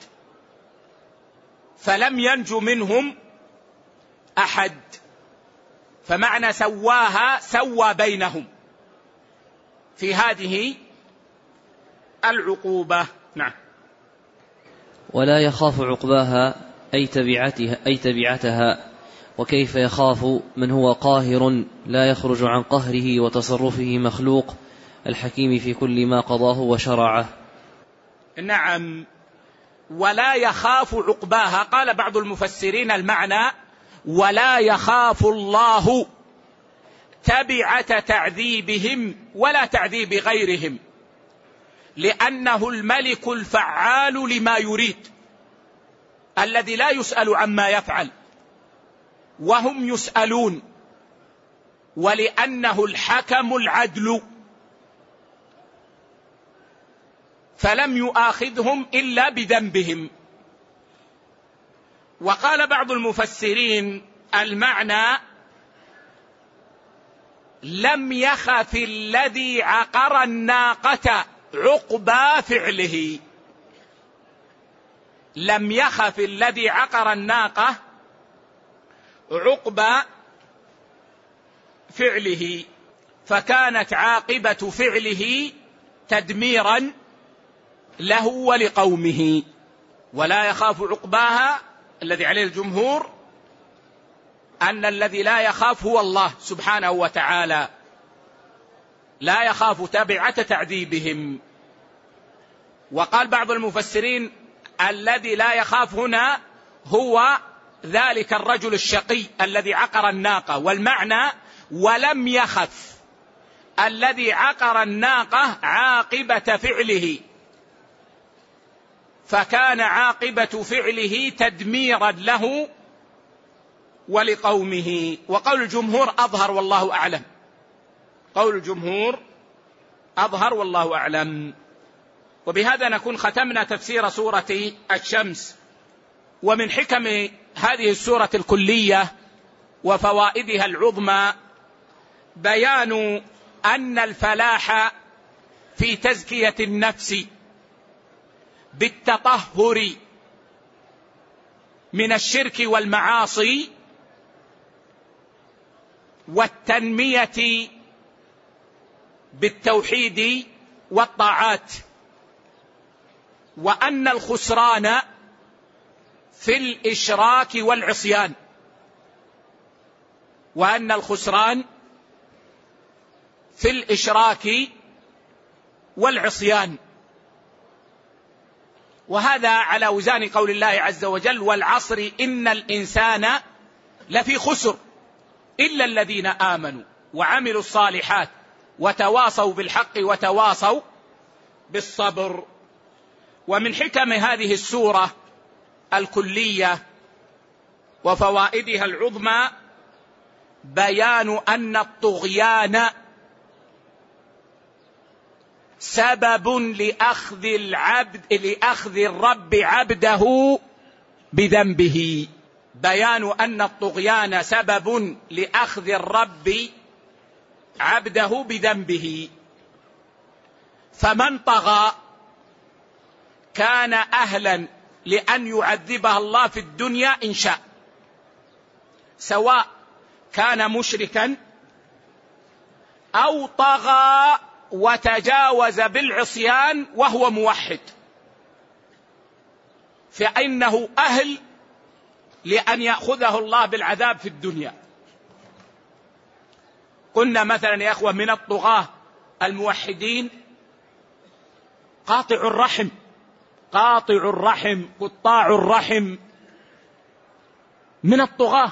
فلم ينجو منهم أحد. فمعنى سواها سوى بينهم في هذه العقوبة. نعم. ولا يخاف عقباها أي تبعتها, أي تبعتها. وكيف يخاف من هو قاهر لا يخرج عن قهره وتصرفه مخلوق، الحكيم في كل ما قضاه وشرعه. نعم. ولا يخاف عقباها، قال بعض المفسرين المعنى ولا يخاف الله تبعة تعذيبهم ولا تعذيب غيرهم، لأنه الملك الفعال لما يريد، الذي لا يسأل عما يفعل وهم يسألون، ولأنه الحكم العدل، فلم يؤاخذهم إلا بذنبهم. وقال بعض المفسرين المعنى لم يخف الذي عقر الناقة عقبى فعله، لم يخف الذي عقر الناقة عقبى فعله، فكانت عاقبة فعله تدميرا له ولقومه. ولا يخاف عقباها الذي عليه الجمهور أن الذي لا يخاف هو الله سبحانه وتعالى، لا يخاف تبعة تعذيبهم. وقال بعض المفسرين الذي لا يخاف هنا هو ذلك الرجل الشقي الذي عقر الناقة، والمعنى ولم يخف الذي عقر الناقة عاقبة فعله، فكان عاقبة فعله تدميرا له ولقومه. وقول الجمهور أظهر والله أعلم، قول الجمهور أظهر والله أعلم. وبهذا نكون ختمنا تفسير سورة الشمس. ومن حكم هذه السورة الكلية وفوائدها العظمى بيان أن الفلاح في تزكية النفس بالتطهر من الشرك والمعاصي والتنمية بالتوحيد والطاعات، وأن الخسران في الإشراك والعصيان، وأن الخسران في الإشراك والعصيان. وهذا على وزان قول الله عز وجل والعصر إن الإنسان لفي خسر إلا الذين آمنوا وعملوا الصالحات وتواصوا بالحق وتواصوا بالصبر. ومن حكم هذه السورة الكلية وفوائدها العظمى بيان أن الطغيان سبب لأخذ العبد لأخذ الرب عبده بذنبه، بيان أن الطغيان سبب لأخذ الرب عبده بذنبه. فمن طغى كان أهلا لأن يعذبها الله في الدنيا إن شاء، سواء كان مشركا أو طغى وتجاوز بالعصيان وهو موحد، فإنه أهل لأن يأخذه الله بالعذاب في الدنيا. قلنا مثلا يا أخوة من الطغاة الموحدين قاطع الرحم، قاطع الرحم قطاع الرحم من الطغاة،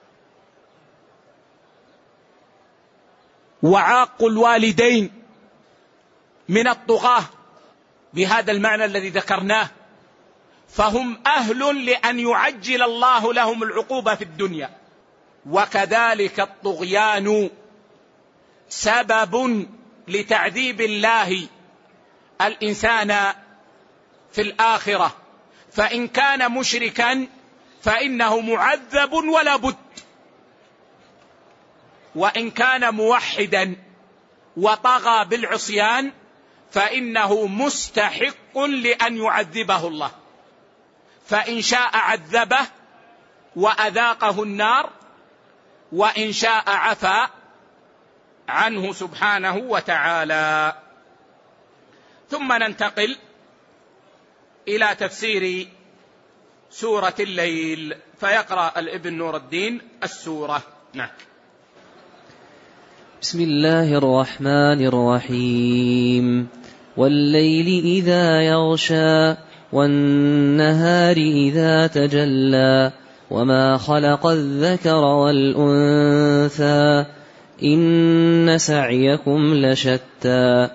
وعاق الوالدين من الطغاة بهذا المعنى الذي ذكرناه، فهم أهل لأن يعجل الله لهم العقوبة في الدنيا. وكذلك الطغيان سبب لتعذيب الله الإنسان في الآخرة، فإن كان مشركا فإنه معذب ولا بد، وإن كان موحدا وطغى بالعصيان فإنه مستحق لأن يعذبه الله، فإن شاء عذبه وأذاقه النار، وإن شاء عفا عنه سبحانه وتعالى. ثم ننتقل إلى تفسير سورة الليل، فيقرأ الابن نور الدين السورة. نعم. بسم الله الرحمن الرحيم. والليل إذا يغشى والنهار إذا تجلى وما خلق الذكر والأنثى إن سعيكم لشتى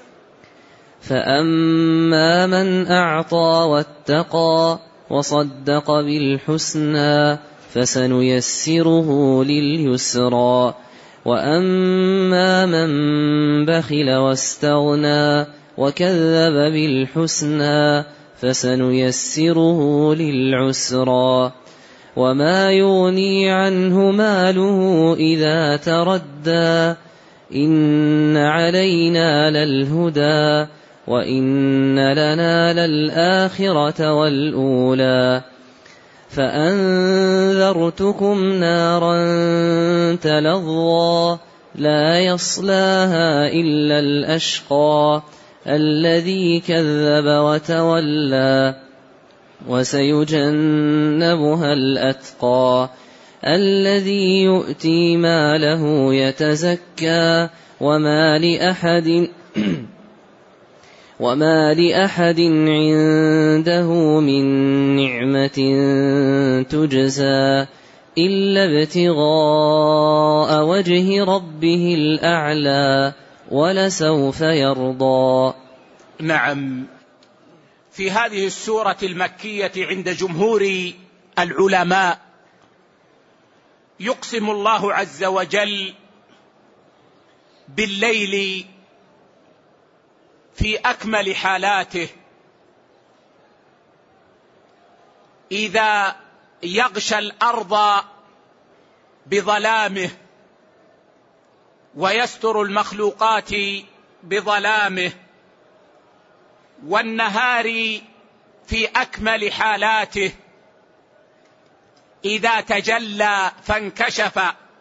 فأما من أعطى واتقى وصدق بالحسنى فسنيسره لليسرى وأما من بخل واستغنى وكذب بالحسنى فسنيسره للعسرى وما يغني عنه ماله إذا تردى إن علينا للهدى وإن لنا للآخرة والأولى فأنذرتكم نارا تلظى لا يصلاها إلا الأشقى الذي كذب وتولى وسيجنبها الأتقى الذي يؤتي ماله يتزكى وما لأحد وما لأحد عنده من نعمة تجزى إلا ابتغاء وجه ربه الأعلى ولسوف يرضى. نعم. في هذه السورة المكية عند جمهور العلماء يقسم الله عز وجل بالليل في أكمل حالاته إذا يغشى الأرض بظلامه ويستر المخلوقات بظلامه، والنهار في أكمل حالاته إذا تجلى فانكشف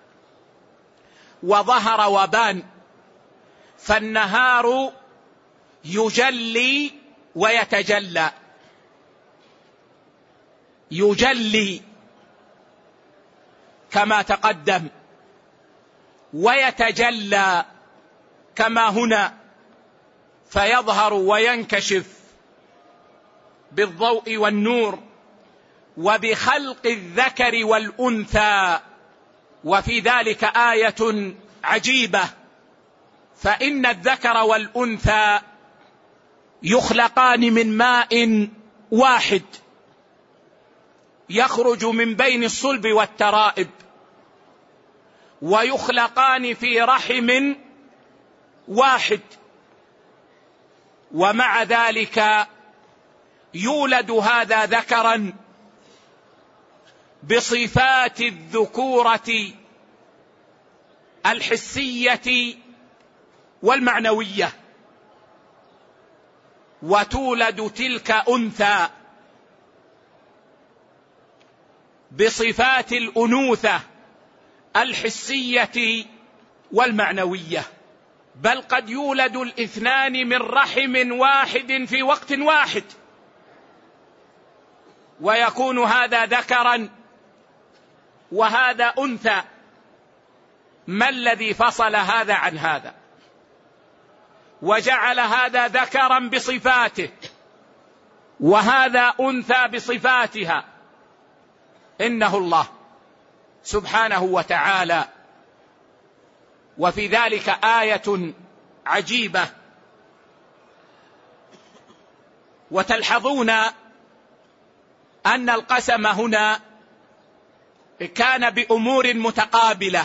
وظهر وبان، فالنهار يجلي ويتجلى، يجلي كما تقدم ويتجلى كما هنا، فيظهر وينكشف بالضوء والنور وبخلق الذكر والأنثى. وفي ذلك آية عجيبة، فإن الذكر والأنثى يخلقان من ماء واحد يخرج من بين الصلب والترائب، ويخلقان في رحم واحد، ومع ذلك يولد هذا ذكرا بصفات الذكورة الحسية والمعنوية، وتولد تلك أنثى بصفات الأنوثة الحسية والمعنوية. بل قد يولد الاثنان من رحم واحد في وقت واحد، ويكون هذا ذكرا وهذا أنثى. ما الذي فصل هذا عن هذا وجعل هذا ذكرا بصفاته وهذا أنثى بصفاتها؟ إنه الله سبحانه وتعالى. وفي ذلك آية عجيبة. وتلحظون أن القسم هنا كان بأمور متقابلة،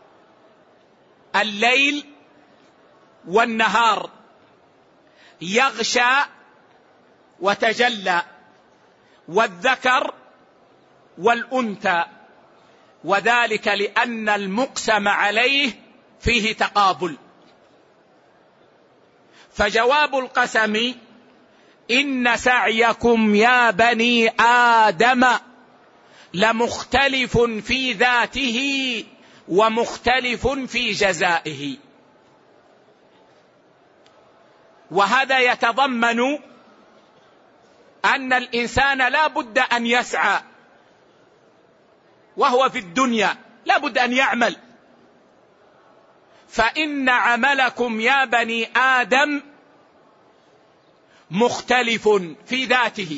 الليل والنهار، يغشى وتجلى، والذكر والأنثى، وذلك لأن المقسم عليه فيه تقابل. فجواب القسم: إن سعيكم يا بني آدم لمختلف في ذاته ومختلف في جزائه. وهذا يتضمن أن الإنسان لا بد أن يسعى، وهو في الدنيا لا بد أن يعمل. فإن عملكم يا بني آدم مختلف في ذاته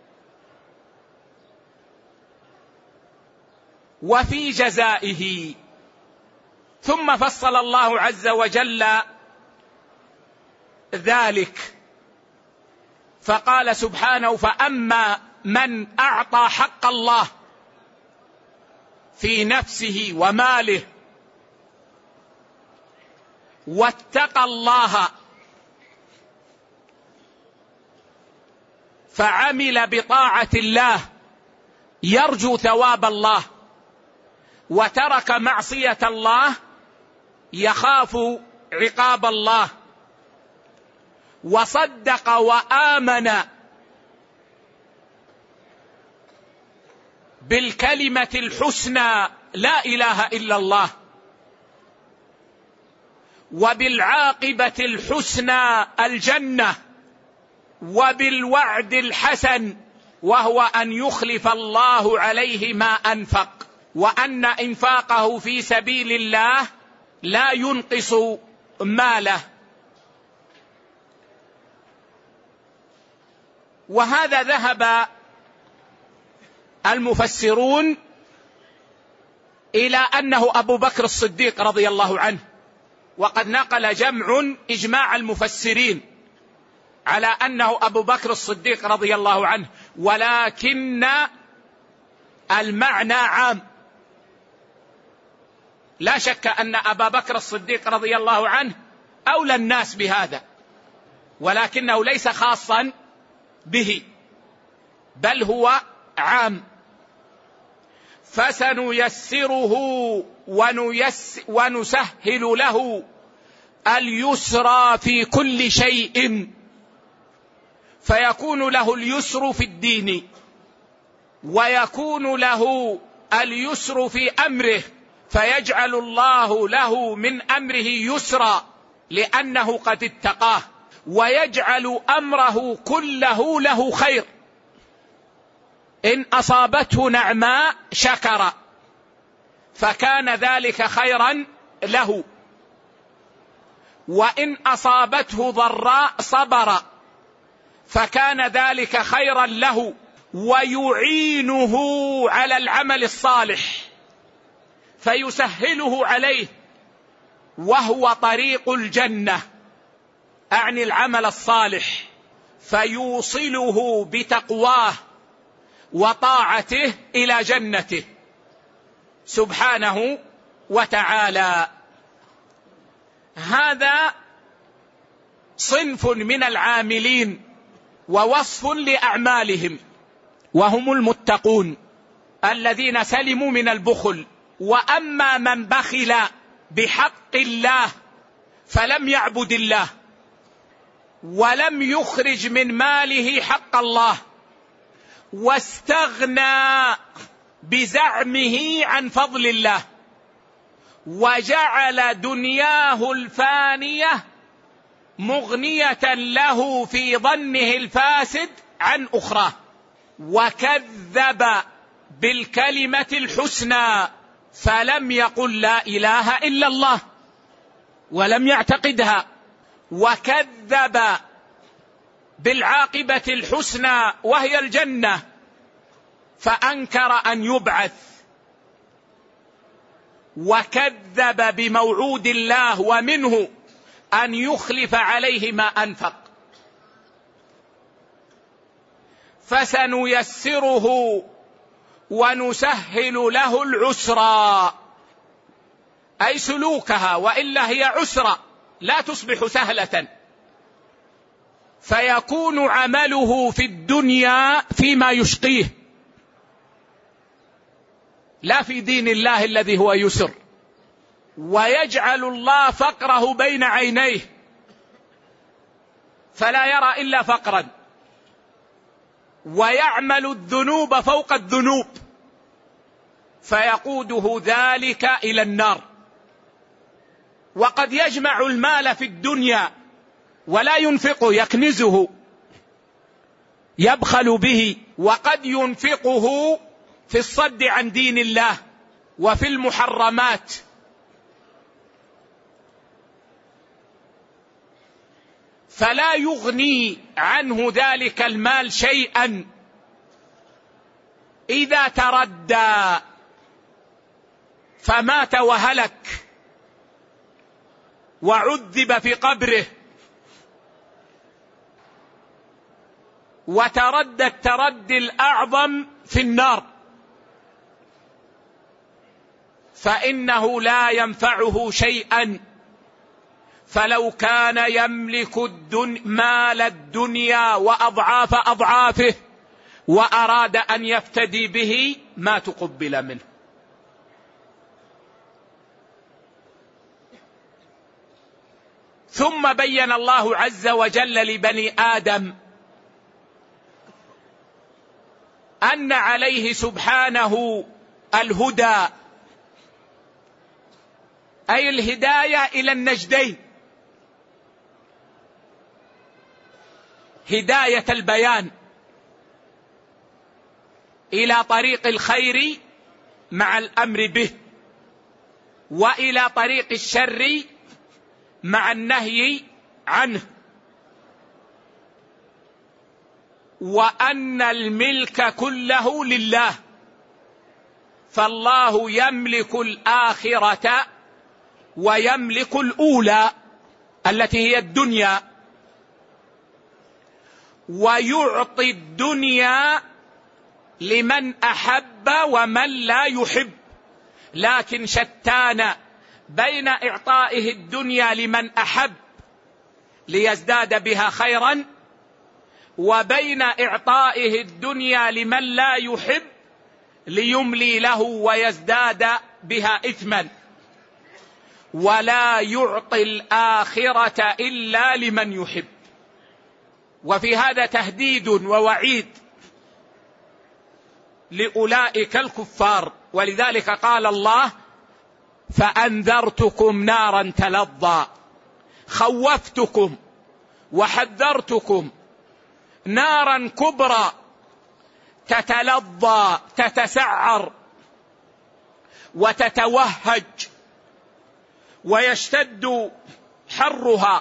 وفي جزائه. ثم فصل الله عز وجل ذلك فقال سبحانه: فأما من أعطى حق الله في نفسه وماله واتقى الله فعمل بطاعة الله يرجو ثواب الله وترك معصية الله يخاف عقاب الله، وصدق وآمن بالكلمة الحسنى لا إله إلا الله، وبالعاقبة الحسنى الجنة، وبالوعد الحسن وهو أن يخلف الله عليه ما أنفق، وأن إنفاقه في سبيل الله لا ينقص ماله. وهذا ذهب المفسرون إلى أنه أبو بكر الصديق رضي الله عنه، وقد نقل جمع إجماع المفسرين على أنه أبو بكر الصديق رضي الله عنه، ولكن المعنى عام. لا شك أن أبا بكر الصديق رضي الله عنه أولى الناس بهذا، ولكنه ليس خاصا به بل هو عام. فسنيسره ونيس ونسهل له اليسرى في كل شيء، فيكون له اليسر في الدين ويكون له اليسر في أمره، فيجعل الله له من أمره يسرا لأنه قد اتقاه، ويجعل أمره كله له خير. إن أصابته نعماء شكر فكان ذلك خيرا له، وإن أصابته ضراء صبر فكان ذلك خيرا له، ويعينه على العمل الصالح فيسهله عليه، وهو طريق الجنة، أعني العمل الصالح، فيوصله بتقواه وطاعته إلى جنته سبحانه وتعالى. هذا صنف من العاملين ووصف لأعمالهم، وهم المتقون الذين سلموا من البخل. وأما من بخل بحق الله فلم يعبد الله ولم يخرج من ماله حق الله واستغنى بزعمه عن فضل الله وجعل دنياه الفانية مغنية له في ظنه الفاسد عن أخرى، وكذب بالكلمة الحسنى فلم يقل لا إله إلا الله ولم يعتقدها، وكذب بالعاقبة الحسنى وهي الجنة فأنكر أن يبعث، وكذب بموعود الله ومنه أن يخلف عليه ما أنفق. فسنيسره ونسهل له العسرى، أي سلوكها، وإلا هي عسرى لا تصبح سهلة، فيكون عمله في الدنيا فيما يشقيه لا في دين الله الذي هو يسر، ويجعل الله فقره بين عينيه فلا يرى إلا فقرا، ويعمل الذنوب فوق الذنوب فيقوده ذلك إلى النار. وقد يجمع المال في الدنيا ولا ينفقه، يكنزه يبخل به، وقد ينفقه في الصد عن دين الله وفي المحرمات. فلا يغني عنه ذلك المال شيئا إذا تردى فمات وهلك وعذب في قبره وتردى التردي الأعظم في النار، فإنه لا ينفعه شيئا. فلو كان يملك الدن مال الدنيا وأضعاف أضعافه وأراد أن يفتدي به ما تقبل منه. ثم بين الله عز وجل لبني آدم أن عليه سبحانه الهدى، أي الهداية إلى النجدين، هداية البيان إلى طريق الخير مع الأمر به، وإلى طريق الشر مع النهي عنه، وأن الملك كله لله، فالله يملك الآخرة ويملك الأولى التي هي الدنيا، ويعطي الدنيا لمن أحب ومن لا يحب، لكن شتان بين إعطائه الدنيا لمن أحب ليزداد بها خيرا، وبين إعطائه الدنيا لمن لا يحب ليملي له ويزداد بها إثما. ولا يعطي الآخرة إلا لمن يحب. وفي هذا تهديد ووعيد لأولئك الكفار، ولذلك قال الله: فأنذرتكم نارا تلظى، خوفتكم وحذرتكم نارا كبرى تتلظى تتسعر وتتوهج ويشتد حرها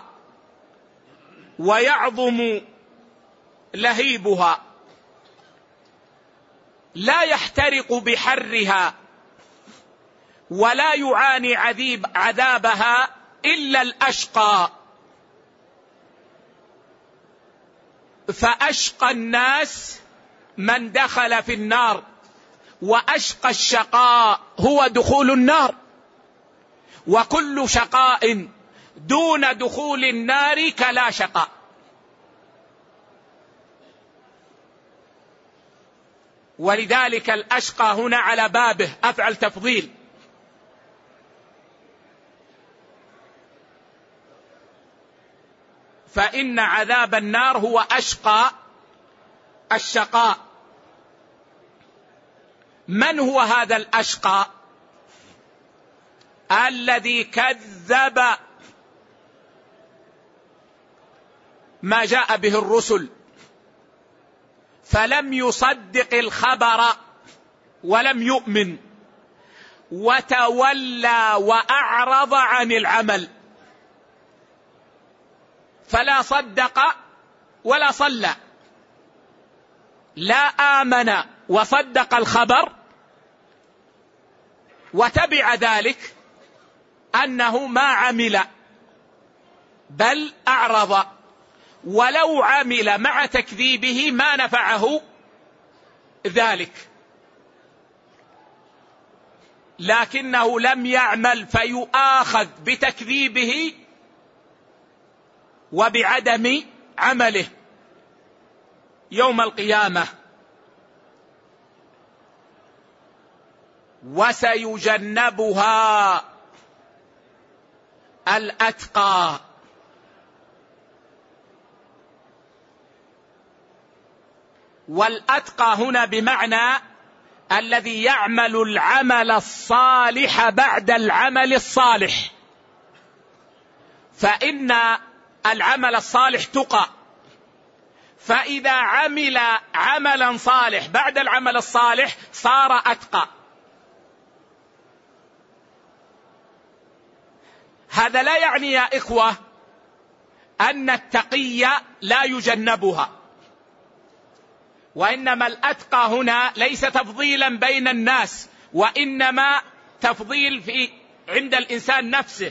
ويعظم لهيبها، لا يحترق بحرها ولا يعاني عذيب عذابها إلا الأشقى. فأشقى الناس من دخل في النار، وأشقى الشقاء هو دخول النار، وكل شقاء دون دخول النار كلا شقاء. ولذلك الأشقى هنا على بابه أفعل تفضيل، فإن عذاب النار هو أشقى الشقاء. من هو هذا الأشقى؟ الذي كذب ما جاء به الرسل فلم يصدق الخبر ولم يؤمن وتولى وأعرض عن العمل، فلا صدق ولا صلى، لا آمن وصدق الخبر وتبع ذلك أنه ما عمل بل أعرض، ولو عمل مع تكذيبه ما نفعه ذلك، لكنه لم يعمل فيؤاخذ بتكذيبه وبعدم عمله يوم القيامة. وسيجنبها الأتقى. والأتقى هنا بمعنى الذي يعمل العمل الصالح بعد العمل الصالح، فإن العمل الصالح تقى، فإذا عمل عملا صالح بعد العمل الصالح صار أتقى. هذا لا يعني يا إخوة أن التقي لا يجنبها، وإنما الأتقى هنا ليس تفضيلا بين الناس، وإنما تفضيل في عند الإنسان نفسه،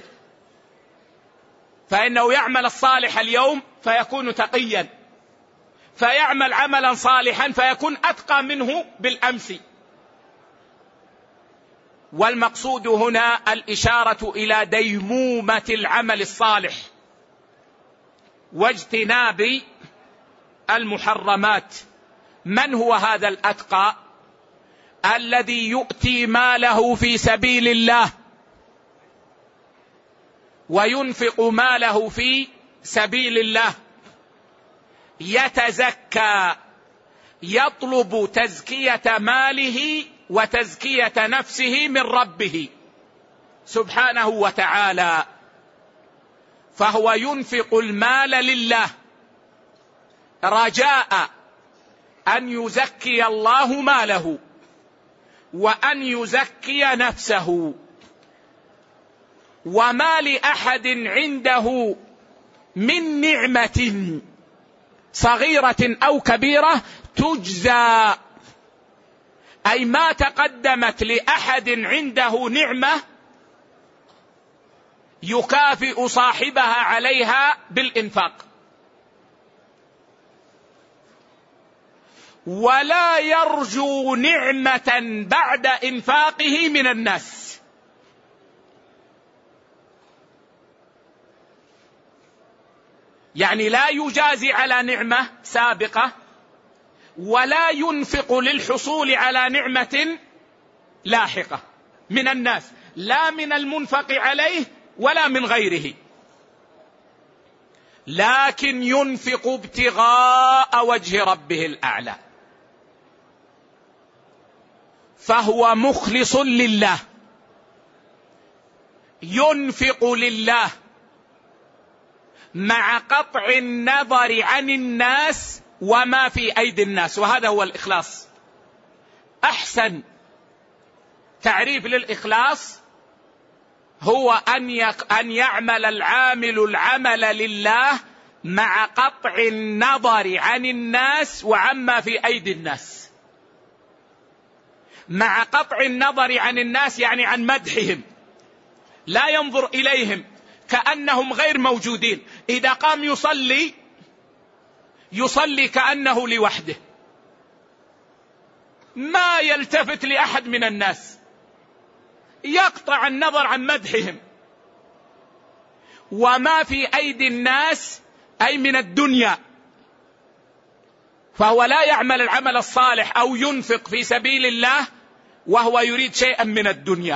فإنه يعمل الصالح اليوم فيكون تقيا، فيعمل عملا صالحا فيكون أتقى منه بالأمس. والمقصود هنا الإشارة إلى ديمومة العمل الصالح واجتناب المحرمات. من هو هذا الأتقى؟ الذي يؤتي ماله في سبيل الله وينفق ماله في سبيل الله، يتزكى، يطلب تزكية ماله وتزكية نفسه من ربه سبحانه وتعالى، فهو ينفق المال لله رجاء أن يزكي الله ماله وأن يزكي نفسه. وما لأحد عنده من نعمة صغيرة أو كبيرة تجزى، أي ما تقدمت لأحد عنده نعمة يكافئ صاحبها عليها بالإنفاق، ولا يرجو نعمة بعد إنفاقه من الناس. يعني لا يجازي على نعمة سابقة، ولا ينفق للحصول على نعمة لاحقة من الناس، لا من المنفق عليه ولا من غيره، لكن ينفق ابتغاء وجه ربه الأعلى، فهو مخلص لله، ينفق لله مع قطع النظر عن الناس وما في أيدي الناس، وهذا هو الإخلاص. أحسن تعريف للإخلاص هو أن أن يعمل العامل العمل لله مع قطع النظر عن الناس وعما في أيدي الناس. مع قطع النظر عن الناس يعني عن مدحهم، لا ينظر إليهم كأنهم غير موجودين. إذا قام يصلي يصلي كأنه لوحده، ما يلتفت لأحد من الناس، يقطع النظر عن مدحهم وما في أيدي الناس أي من الدنيا، فهو لا يعمل العمل الصالح أو ينفق في سبيل الله وهو يريد شيئا من الدنيا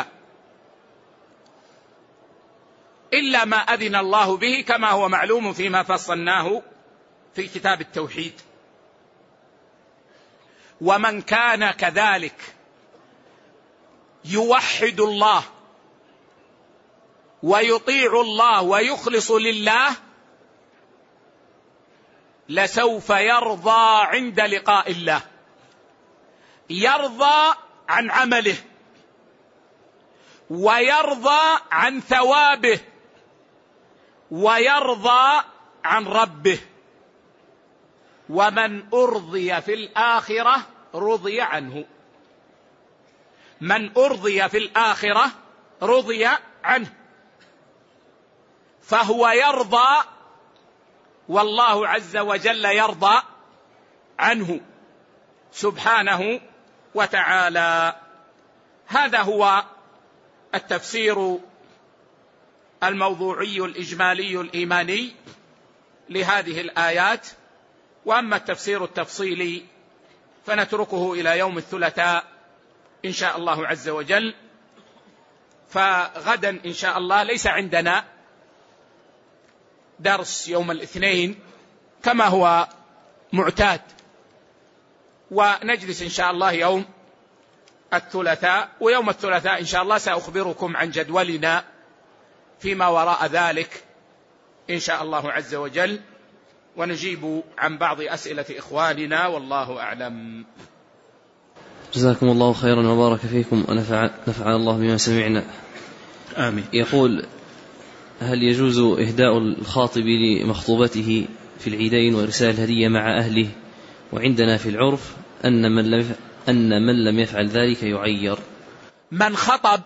إلا ما أذن الله به، كما هو معلوم فيما فصلناه في كتاب التوحيد. ومن كان كذلك يوحد الله ويطيع الله ويخلص لله لسوف يرضى عند لقاء الله. يرضى عن عمله ويرضى عن ثوابه ويرضى عن ربه. ومن أرضي في الآخرة رضي عنه. من أرضي في الآخرة رضي عنه، فهو يرضى والله عز وجل يرضى عنه سبحانه وتعالى. هذا هو التفسير الموضوعي الإجمالي الإيماني لهذه الآيات. وأما التفسير التفصيلي فنتركه إلى يوم الثلاثاء إن شاء الله عز وجل. فغدا إن شاء الله ليس عندنا درس يوم الاثنين كما هو معتاد، ونجلس إن شاء الله يوم الثلاثاء. ويوم الثلاثاء إن شاء الله سأخبركم عن جدولنا فيما وراء ذلك إن شاء الله عز وجل، ونجيب عن بعض أسئلة إخواننا والله أعلم. جزاكم الله خيرا وبارك فيكم ونفع نفع الله بما سمعنا. آمين. يقول: هل يجوز إهداء الخاطب لمخطوبته في العيدين وإرسال هدية مع أهله؟ وعندنا في العرف أن من لم أن من لم يفعل ذلك يعير. من خطب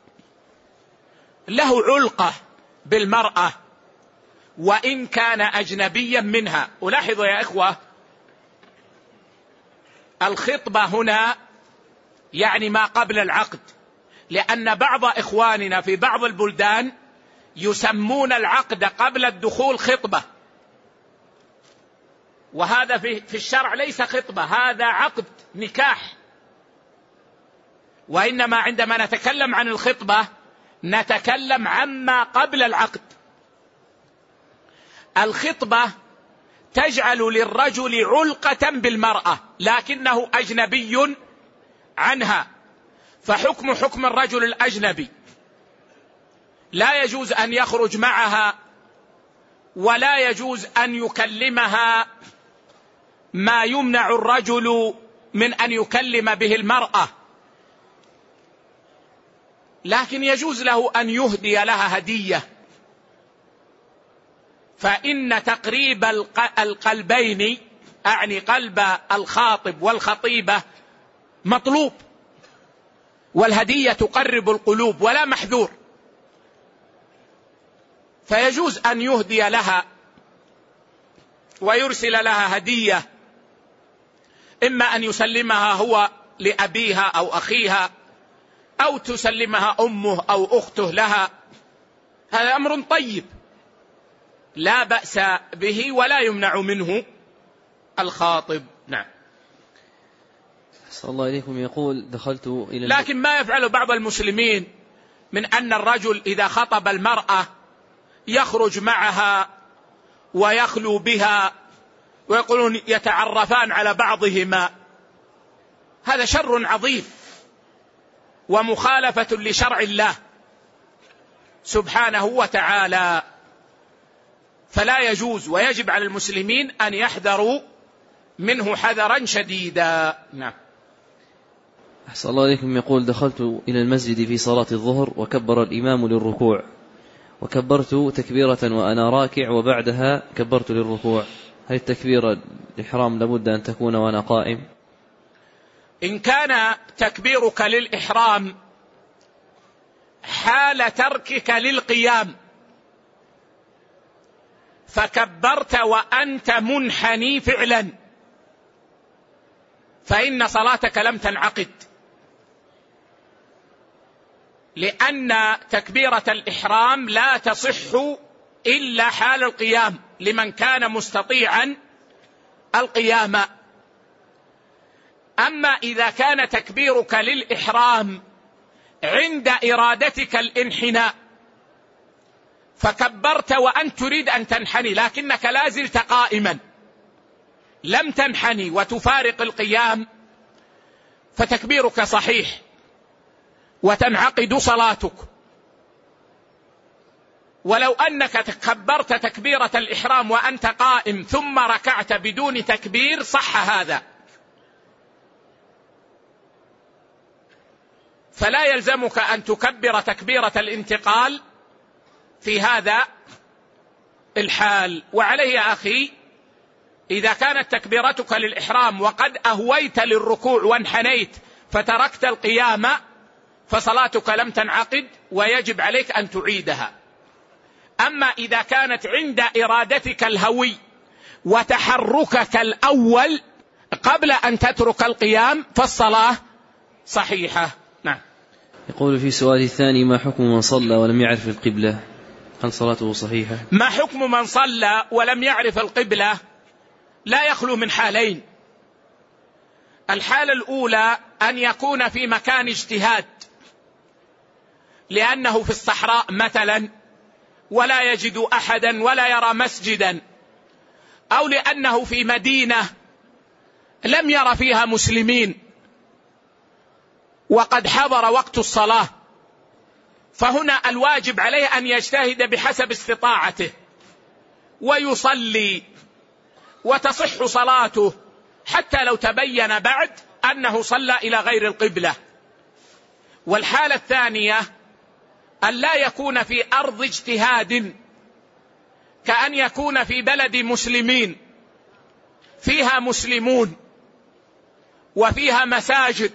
له علقة بالمرأة وإن كان أجنبيا منها. ولاحظوا يا إخوة، الخطبة هنا يعني ما قبل العقد، لأن بعض إخواننا في بعض البلدان يسمون العقد قبل الدخول خطبة، وهذا في, في الشرع ليس خطبة، هذا عقد نكاح. وإنما عندما نتكلم عن الخطبة نتكلم عما قبل العقد. الخطبة تجعل للرجل علقة بالمرأة لكنه أجنبي عنها، فحكم حكم الرجل الأجنبي، لا يجوز أن يخرج معها ولا يجوز أن يكلمها ما يمنع الرجل من أن يكلم به المرأة، لكن يجوز له أن يهدي لها هدية. فإن تقريب القلبين أعني قلب الخاطب والخطيبة مطلوب، والهدية تقرب القلوب ولا محذور، فيجوز أن يهدي لها ويرسل لها هدية، إما أن يسلمها هو لأبيها أو أخيها أو تسلمها أمه أو أخته لها. هذا أمر طيب لا بأس به ولا يمنع منه الخاطب. نعم. صلى الله عليكم. يقول: دخلت إلى لكن ما يفعل بعض المسلمين من أن الرجل إذا خطب المرأة يخرج معها ويخلو بها ويقولون يتعرفان على بعضهما، هذا شر عظيم ومخالفة لشرع الله سبحانه وتعالى، فلا يجوز، ويجب على المسلمين أن يحذروا منه حذرا شديدا. نعم. أحسن الله عليكم. يقول: دخلت إلى المسجد في صلاة الظهر وكبر الإمام للركوع، وكبرت تكبيرة وأنا راكع وبعدها كبرت للركوع، هل التكبيرة الإحرام لابد أن تكون وأنا قائم؟ إن كان تكبيرك للإحرام حال تركك للقيام فكبرت وأنت منحني فعلا فإن صلاتك لم تنعقد، لأن تكبيرة الإحرام لا تصح إلا حال القيام لمن كان مستطيعا القيام. أما إذا كان تكبيرك للإحرام عند إرادتك الانحناء فكبرت وأنت تريد أن تنحني لكنك لا زلت قائما لم تنحني وتفارق القيام، فتكبيرك صحيح وتنعقد صلاتك. ولو أنك كبرت تكبيرة الإحرام وأنت قائم ثم ركعت بدون تكبير صح هذا، فلا يلزمك أن تكبر تكبيرة الانتقال في هذا الحال. وعليه يا أخي إذا كانت تكبيرتك للإحرام وقد أهويت للركوع وانحنيت فتركت القيام فصلاتك لم تنعقد ويجب عليك أن تعيدها. أما إذا كانت عند إرادتك الهوي وتحركك الأول قبل أن تترك القيام فالصلاة صحيحة. نعم. يقول في سؤال الثاني: ما حكم من صلى ولم يعرف القبلة؟ هل صلاته صحيحة؟ ما حكم من صلى ولم يعرف القبلة؟ لا يخلو من حالين. الحالة الأولى أن يكون في مكان اجتهاد لأنه في الصحراء مثلا ولا يجد أحدا ولا يرى مسجدا، أو لأنه في مدينة لم ير فيها مسلمين وقد حضر وقت الصلاة، فهنا الواجب عليه أن يجتهد بحسب استطاعته ويصلي وتصح صلاته حتى لو تبين بعد أنه صلى إلى غير القبلة. والحالة الثانية أن لا يكون في أرض اجتهاد، كأن يكون في بلد مسلمين فيها مسلمون وفيها مساجد،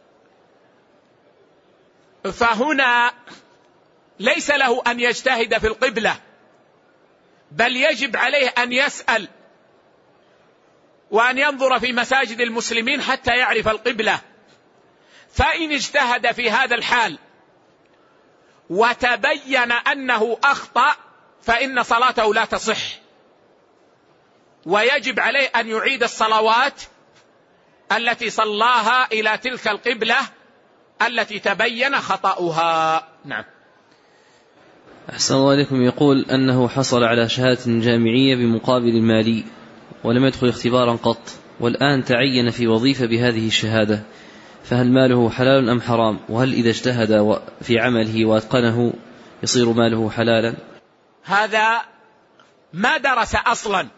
فهنا ليس له أن يجتهد في القبلة، بل يجب عليه أن يسأل وأن ينظر في مساجد المسلمين حتى يعرف القبلة. فإن اجتهد في هذا الحال وتبين أنه أخطأ فإن صلاته لا تصح، ويجب عليه أن يعيد الصلوات التي صلاها إلى تلك القبلة التي تبين خطأها. نعم. أحسن الله عليكم. يقول أنه حصل على شهادة جامعية بمقابل مالي ولم يدخل اختبارا قط، والآن تعين في وظيفة بهذه الشهادة، فهل ماله حلال أم حرام؟ وهل إذا اجتهد في عمله واتقنه يصير ماله حلالا؟ هذا ما درس أصلا،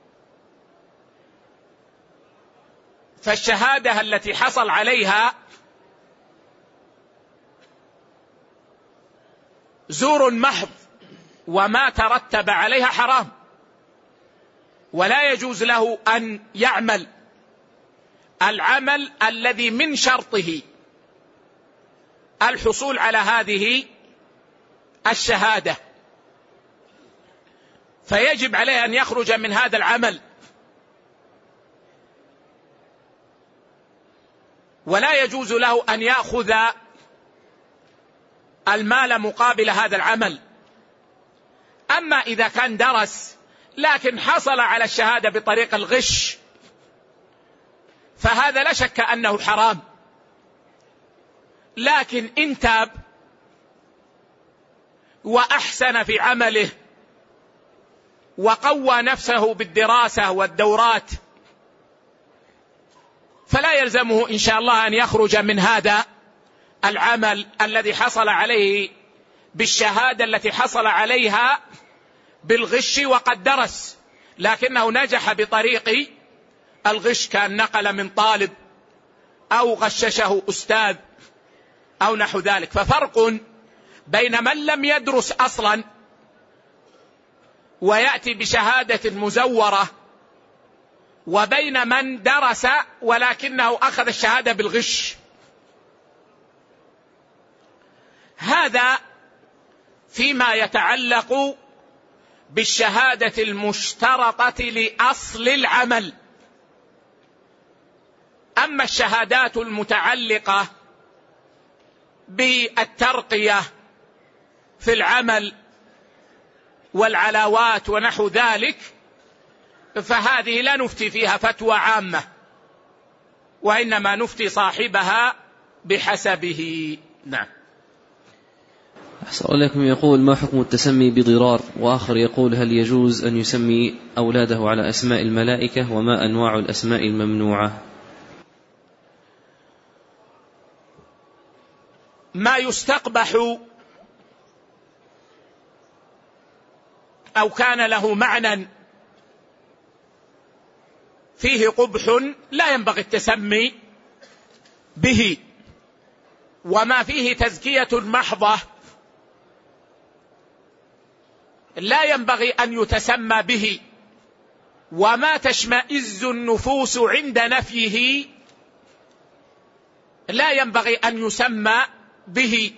فالشهادة التي حصل عليها زور محض وما ترتب عليها حرام، ولا يجوز له أن يعمل العمل الذي من شرطه الحصول على هذه الشهادة، فيجب عليه أن يخرج من هذا العمل، ولا يجوز له أن يأخذ المال مقابل هذا العمل. أما إذا كان درس لكن حصل على الشهادة بطريق الغش فهذا لا شك أنه حرام، لكن إن تاب وأحسن في عمله وقوى نفسه بالدراسة والدورات فلا يلزمه إن شاء الله أن يخرج من هذا العمل الذي حصل عليه بالشهادة التي حصل عليها بالغش وقد درس، لكنه نجح بطريق الغش، كان نقل من طالب أو غششه أستاذ أو نحو ذلك. ففرق بين من لم يدرس أصلا ويأتي بشهادة مزورة وبين من درس ولكنه أخذ الشهادة بالغش. هذا فيما يتعلق بالشهادة المشترطة لأصل العمل. أما الشهادات المتعلقة بالترقية في العمل والعلاوات ونحو ذلك فهذه لا نفتي فيها فتوى عامة، وإنما نفتي صاحبها بحسبه. نعم. أحسن الله عليكم. يقول: ما حكم التسمي بضرار؟ وآخر يقول: هل يجوز أن يسمي أولاده على أسماء الملائكة؟ وما أنواع الأسماء الممنوعة؟ ما يستقبح أو كان له معنى فيه قبح لا ينبغي التسمي به، وما فيه تزكية محضة لا ينبغي أن يتسمى به، وما تشمئز النفوس عند نفيه لا ينبغي أن يسمى به،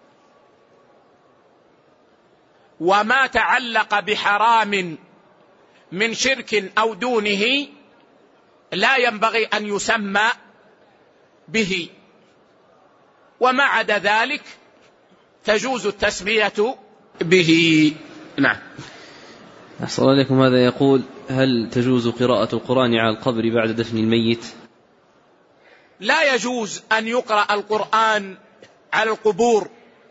وما تعلق بحرام من شرك أو دونه لا ينبغي أن يسمى به، وما عدا ذلك تجوز التسمية به. نعم. أحسن عليكم. هذا يقول: هل تجوز قراءة القرآن على القبر بعد دفن الميت؟ لا يجوز أن يقرأ القرآن على القبور،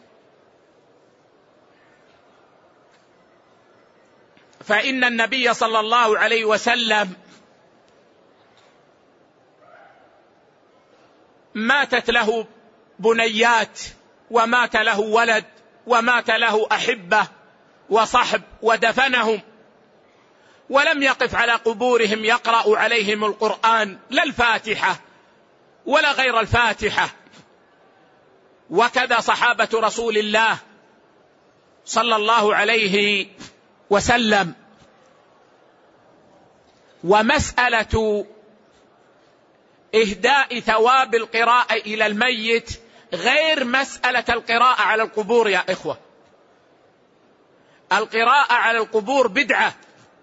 فإن النبي صلى الله عليه وسلم ماتت له بنيات ومات له ولد ومات له أحبة وصحب ودفنهم، ولم يقف على قبورهم يقرأ عليهم القرآن، لا الفاتحة ولا غير الفاتحة. وكذا صحابة رسول الله صلى الله عليه وسلم. ومسألة إهداء ثواب القراءة إلى الميت غير مسألة القراءة على القبور يا إخوة. القراءة على القبور بدعة،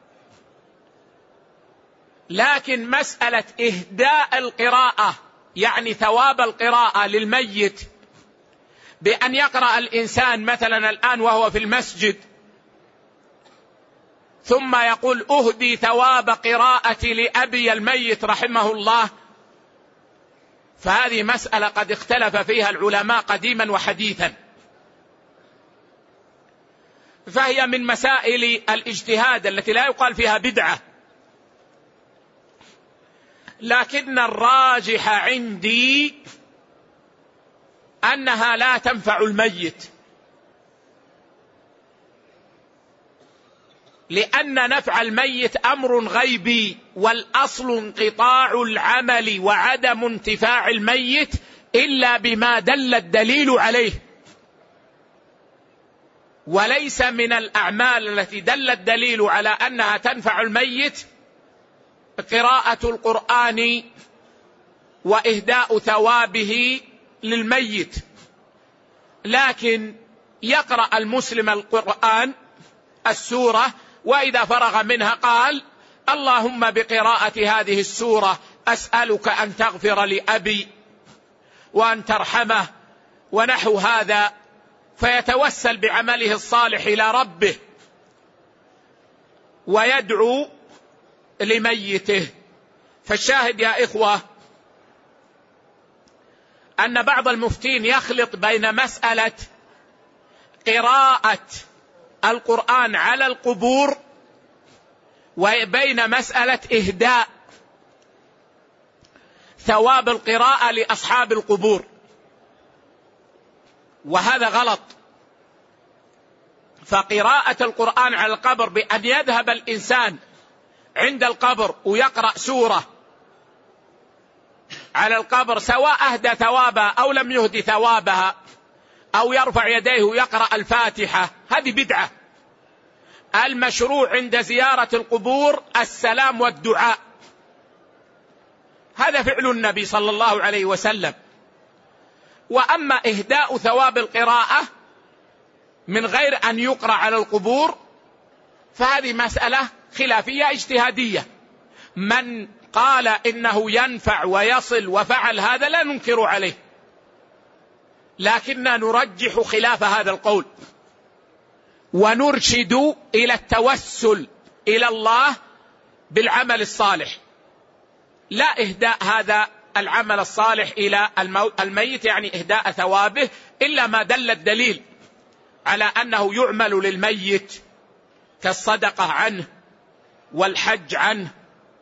لكن مسألة إهداء القراءة يعني ثواب القراءة للميت بأن يقرأ الإنسان مثلا الآن وهو في المسجد ثم يقول: أهدي ثواب قراءتي لأبي الميت رحمه الله، فهذه مسألة قد اختلف فيها العلماء قديما وحديثا، فهي من مسائل الاجتهاد التي لا يقال فيها بدعة، لكن الراجح عندي أنها لا تنفع الميت، لأن نفع الميت أمر غيبي، والأصل انقطاع العمل وعدم انتفاع الميت إلا بما دل الدليل عليه، وليس من الأعمال التي دل الدليل على أنها تنفع الميت قراءة القرآن وإهداء ثوابه للميت، لكن يقرأ المسلم القرآن السورة وإذا فرغ منها قال: اللهم بقراءة هذه السورة أسألك أن تغفر لأبي وأن ترحمه ونحو هذا، فيتوسل بعمله الصالح إلى ربه ويدعو لميته. فالشاهد يا إخوة أن بعض المفتين يخلط بين مسألة قراءة القرآن على القبور وبين مسألة إهداء ثواب القراءة لأصحاب القبور، وهذا غلط. فقراءة القرآن على القبر بأن يذهب الإنسان عند القبر ويقرأ سورة على القبر، سواء أهدى ثوابها أو لم يهدي ثوابها، أو يرفع يديه ويقرأ الفاتحة، هذه بدعة. المشروع عند زيارة القبور السلام والدعاء، هذا فعل النبي صلى الله عليه وسلم. وأما إهداء ثواب القراءة من غير أن يقرأ على القبور فهذه مسألة خلافية اجتهادية، من قال إنه ينفع ويصل وفعل هذا لا ننكر عليه، لكننا نرجح خلاف هذا القول ونرشد إلى التوسل إلى الله بالعمل الصالح، لا إهداء هذا العمل الصالح إلى الميت يعني إهداء ثوابه، إلا ما دل الدليل على أنه يعمل للميت كالصدقة عنه والحج عنه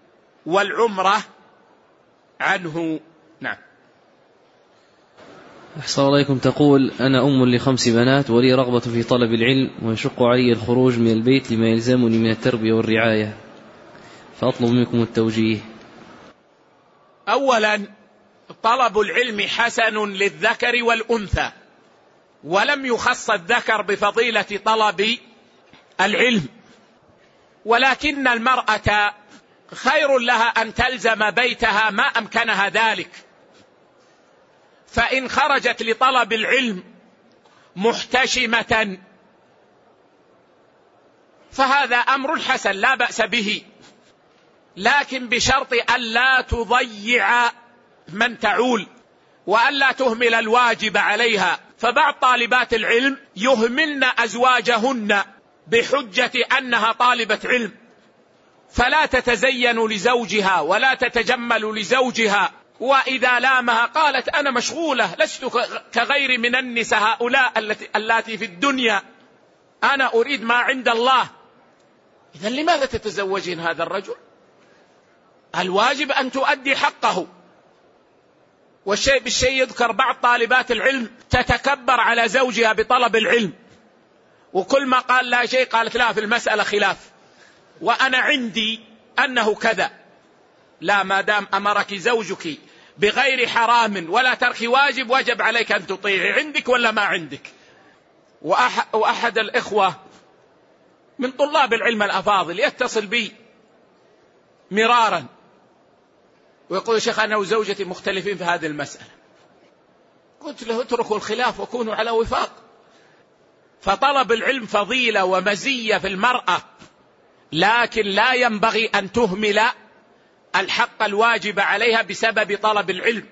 والعمرة عنه. نعم. أحسن عليكم. تقول: أنا أم لخمس بنات ولي رغبة في طلب العلم ويشق علي الخروج من البيت لما يلزمني من التربية والرعاية، فأطلب منكم التوجيه. أولا، طلب العلم حسن للذكر والأنثى، ولم يخص الذكر بفضيلة طلب العلم، ولكن المرأة خير لها أن تلزم بيتها ما أمكنها ذلك، فإن خرجت لطلب العلم محتشمة فهذا أمر حسن لا بأس به، لكن بشرط أن لا تضيع من تعول وأن لا تهمل الواجب عليها. فبعض طالبات العلم يهملن أزواجهن بحجة أنها طالبة علم، فلا تتزين لزوجها ولا تتجمل لزوجها، وإذا لامها قالت: أنا مشغولة، لست كغير من النساء هؤلاء التي في الدنيا، أنا أريد ما عند الله. إذن لماذا تتزوجين هذا الرجل؟ الواجب أن تؤدي حقه. والشيء بالشيء يذكر بعض طالبات العلم تتكبر على زوجها بطلب العلم، وكل ما قال لا شيء قالت: لا، في المسألة خلاف، وأنا عندي أنه كذا. لا، ما دام أمرك زوجك بغير حرام ولا ترك واجب وجب عليك أن تطيعي، عندك ولا ما عندك. وأحد الإخوة من طلاب العلم الأفاضل يتصل بي مرارا ويقول: شيخ، أنا وزوجتي مختلفين في هذه المسألة. قلت له: اتركوا الخلاف وكونوا على وفاق. فطلب العلم فضيلة ومزية في المرأة، لكن لا ينبغي أن تهمل الحق الواجب عليها بسبب طلب العلم.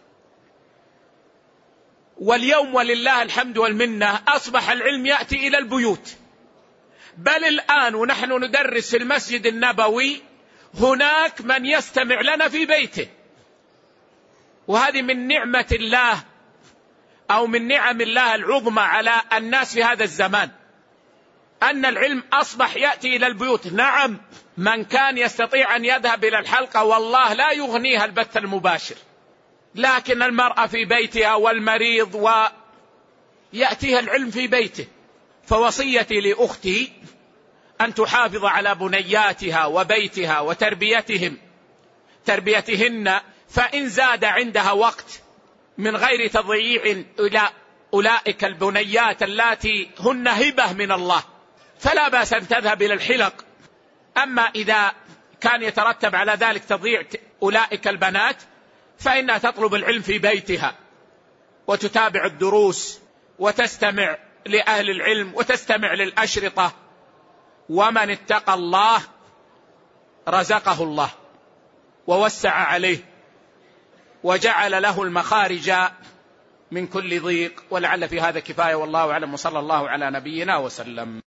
واليوم ولله الحمد والمنة أصبح العلم يأتي إلى البيوت، بل الآن ونحن ندرس في المسجد النبوي هناك من يستمع لنا في بيته، وهذه من نعمة الله أو من نعم الله العظمى على الناس في هذا الزمان، أن العلم أصبح يأتي إلى البيوت. نعم، من كان يستطيع أن يذهب إلى الحلقة والله لا يغنيها البث المباشر، لكن المرأة في بيتها والمريض ويأتيها العلم في بيته. فوصيتي لأختي أن تحافظ على بنياتها وبيتها وتربيتهم تربيتهن، فإن زاد عندها وقت من غير تضييع إلى أولئك البنيات التي هن هبة من الله فلا بأس أن تذهب إلى الحلق. أما إذا كان يترتب على ذلك تضييع أولئك البنات فإنها تطلب العلم في بيتها وتتابع الدروس وتستمع لأهل العلم وتستمع للأشرطة. ومن اتقى الله رزقه الله ووسع عليه وجعل له المخارج من كل ضيق. ولعل في هذا كفاية، والله أعلم، وصلى الله على نبينا وسلم.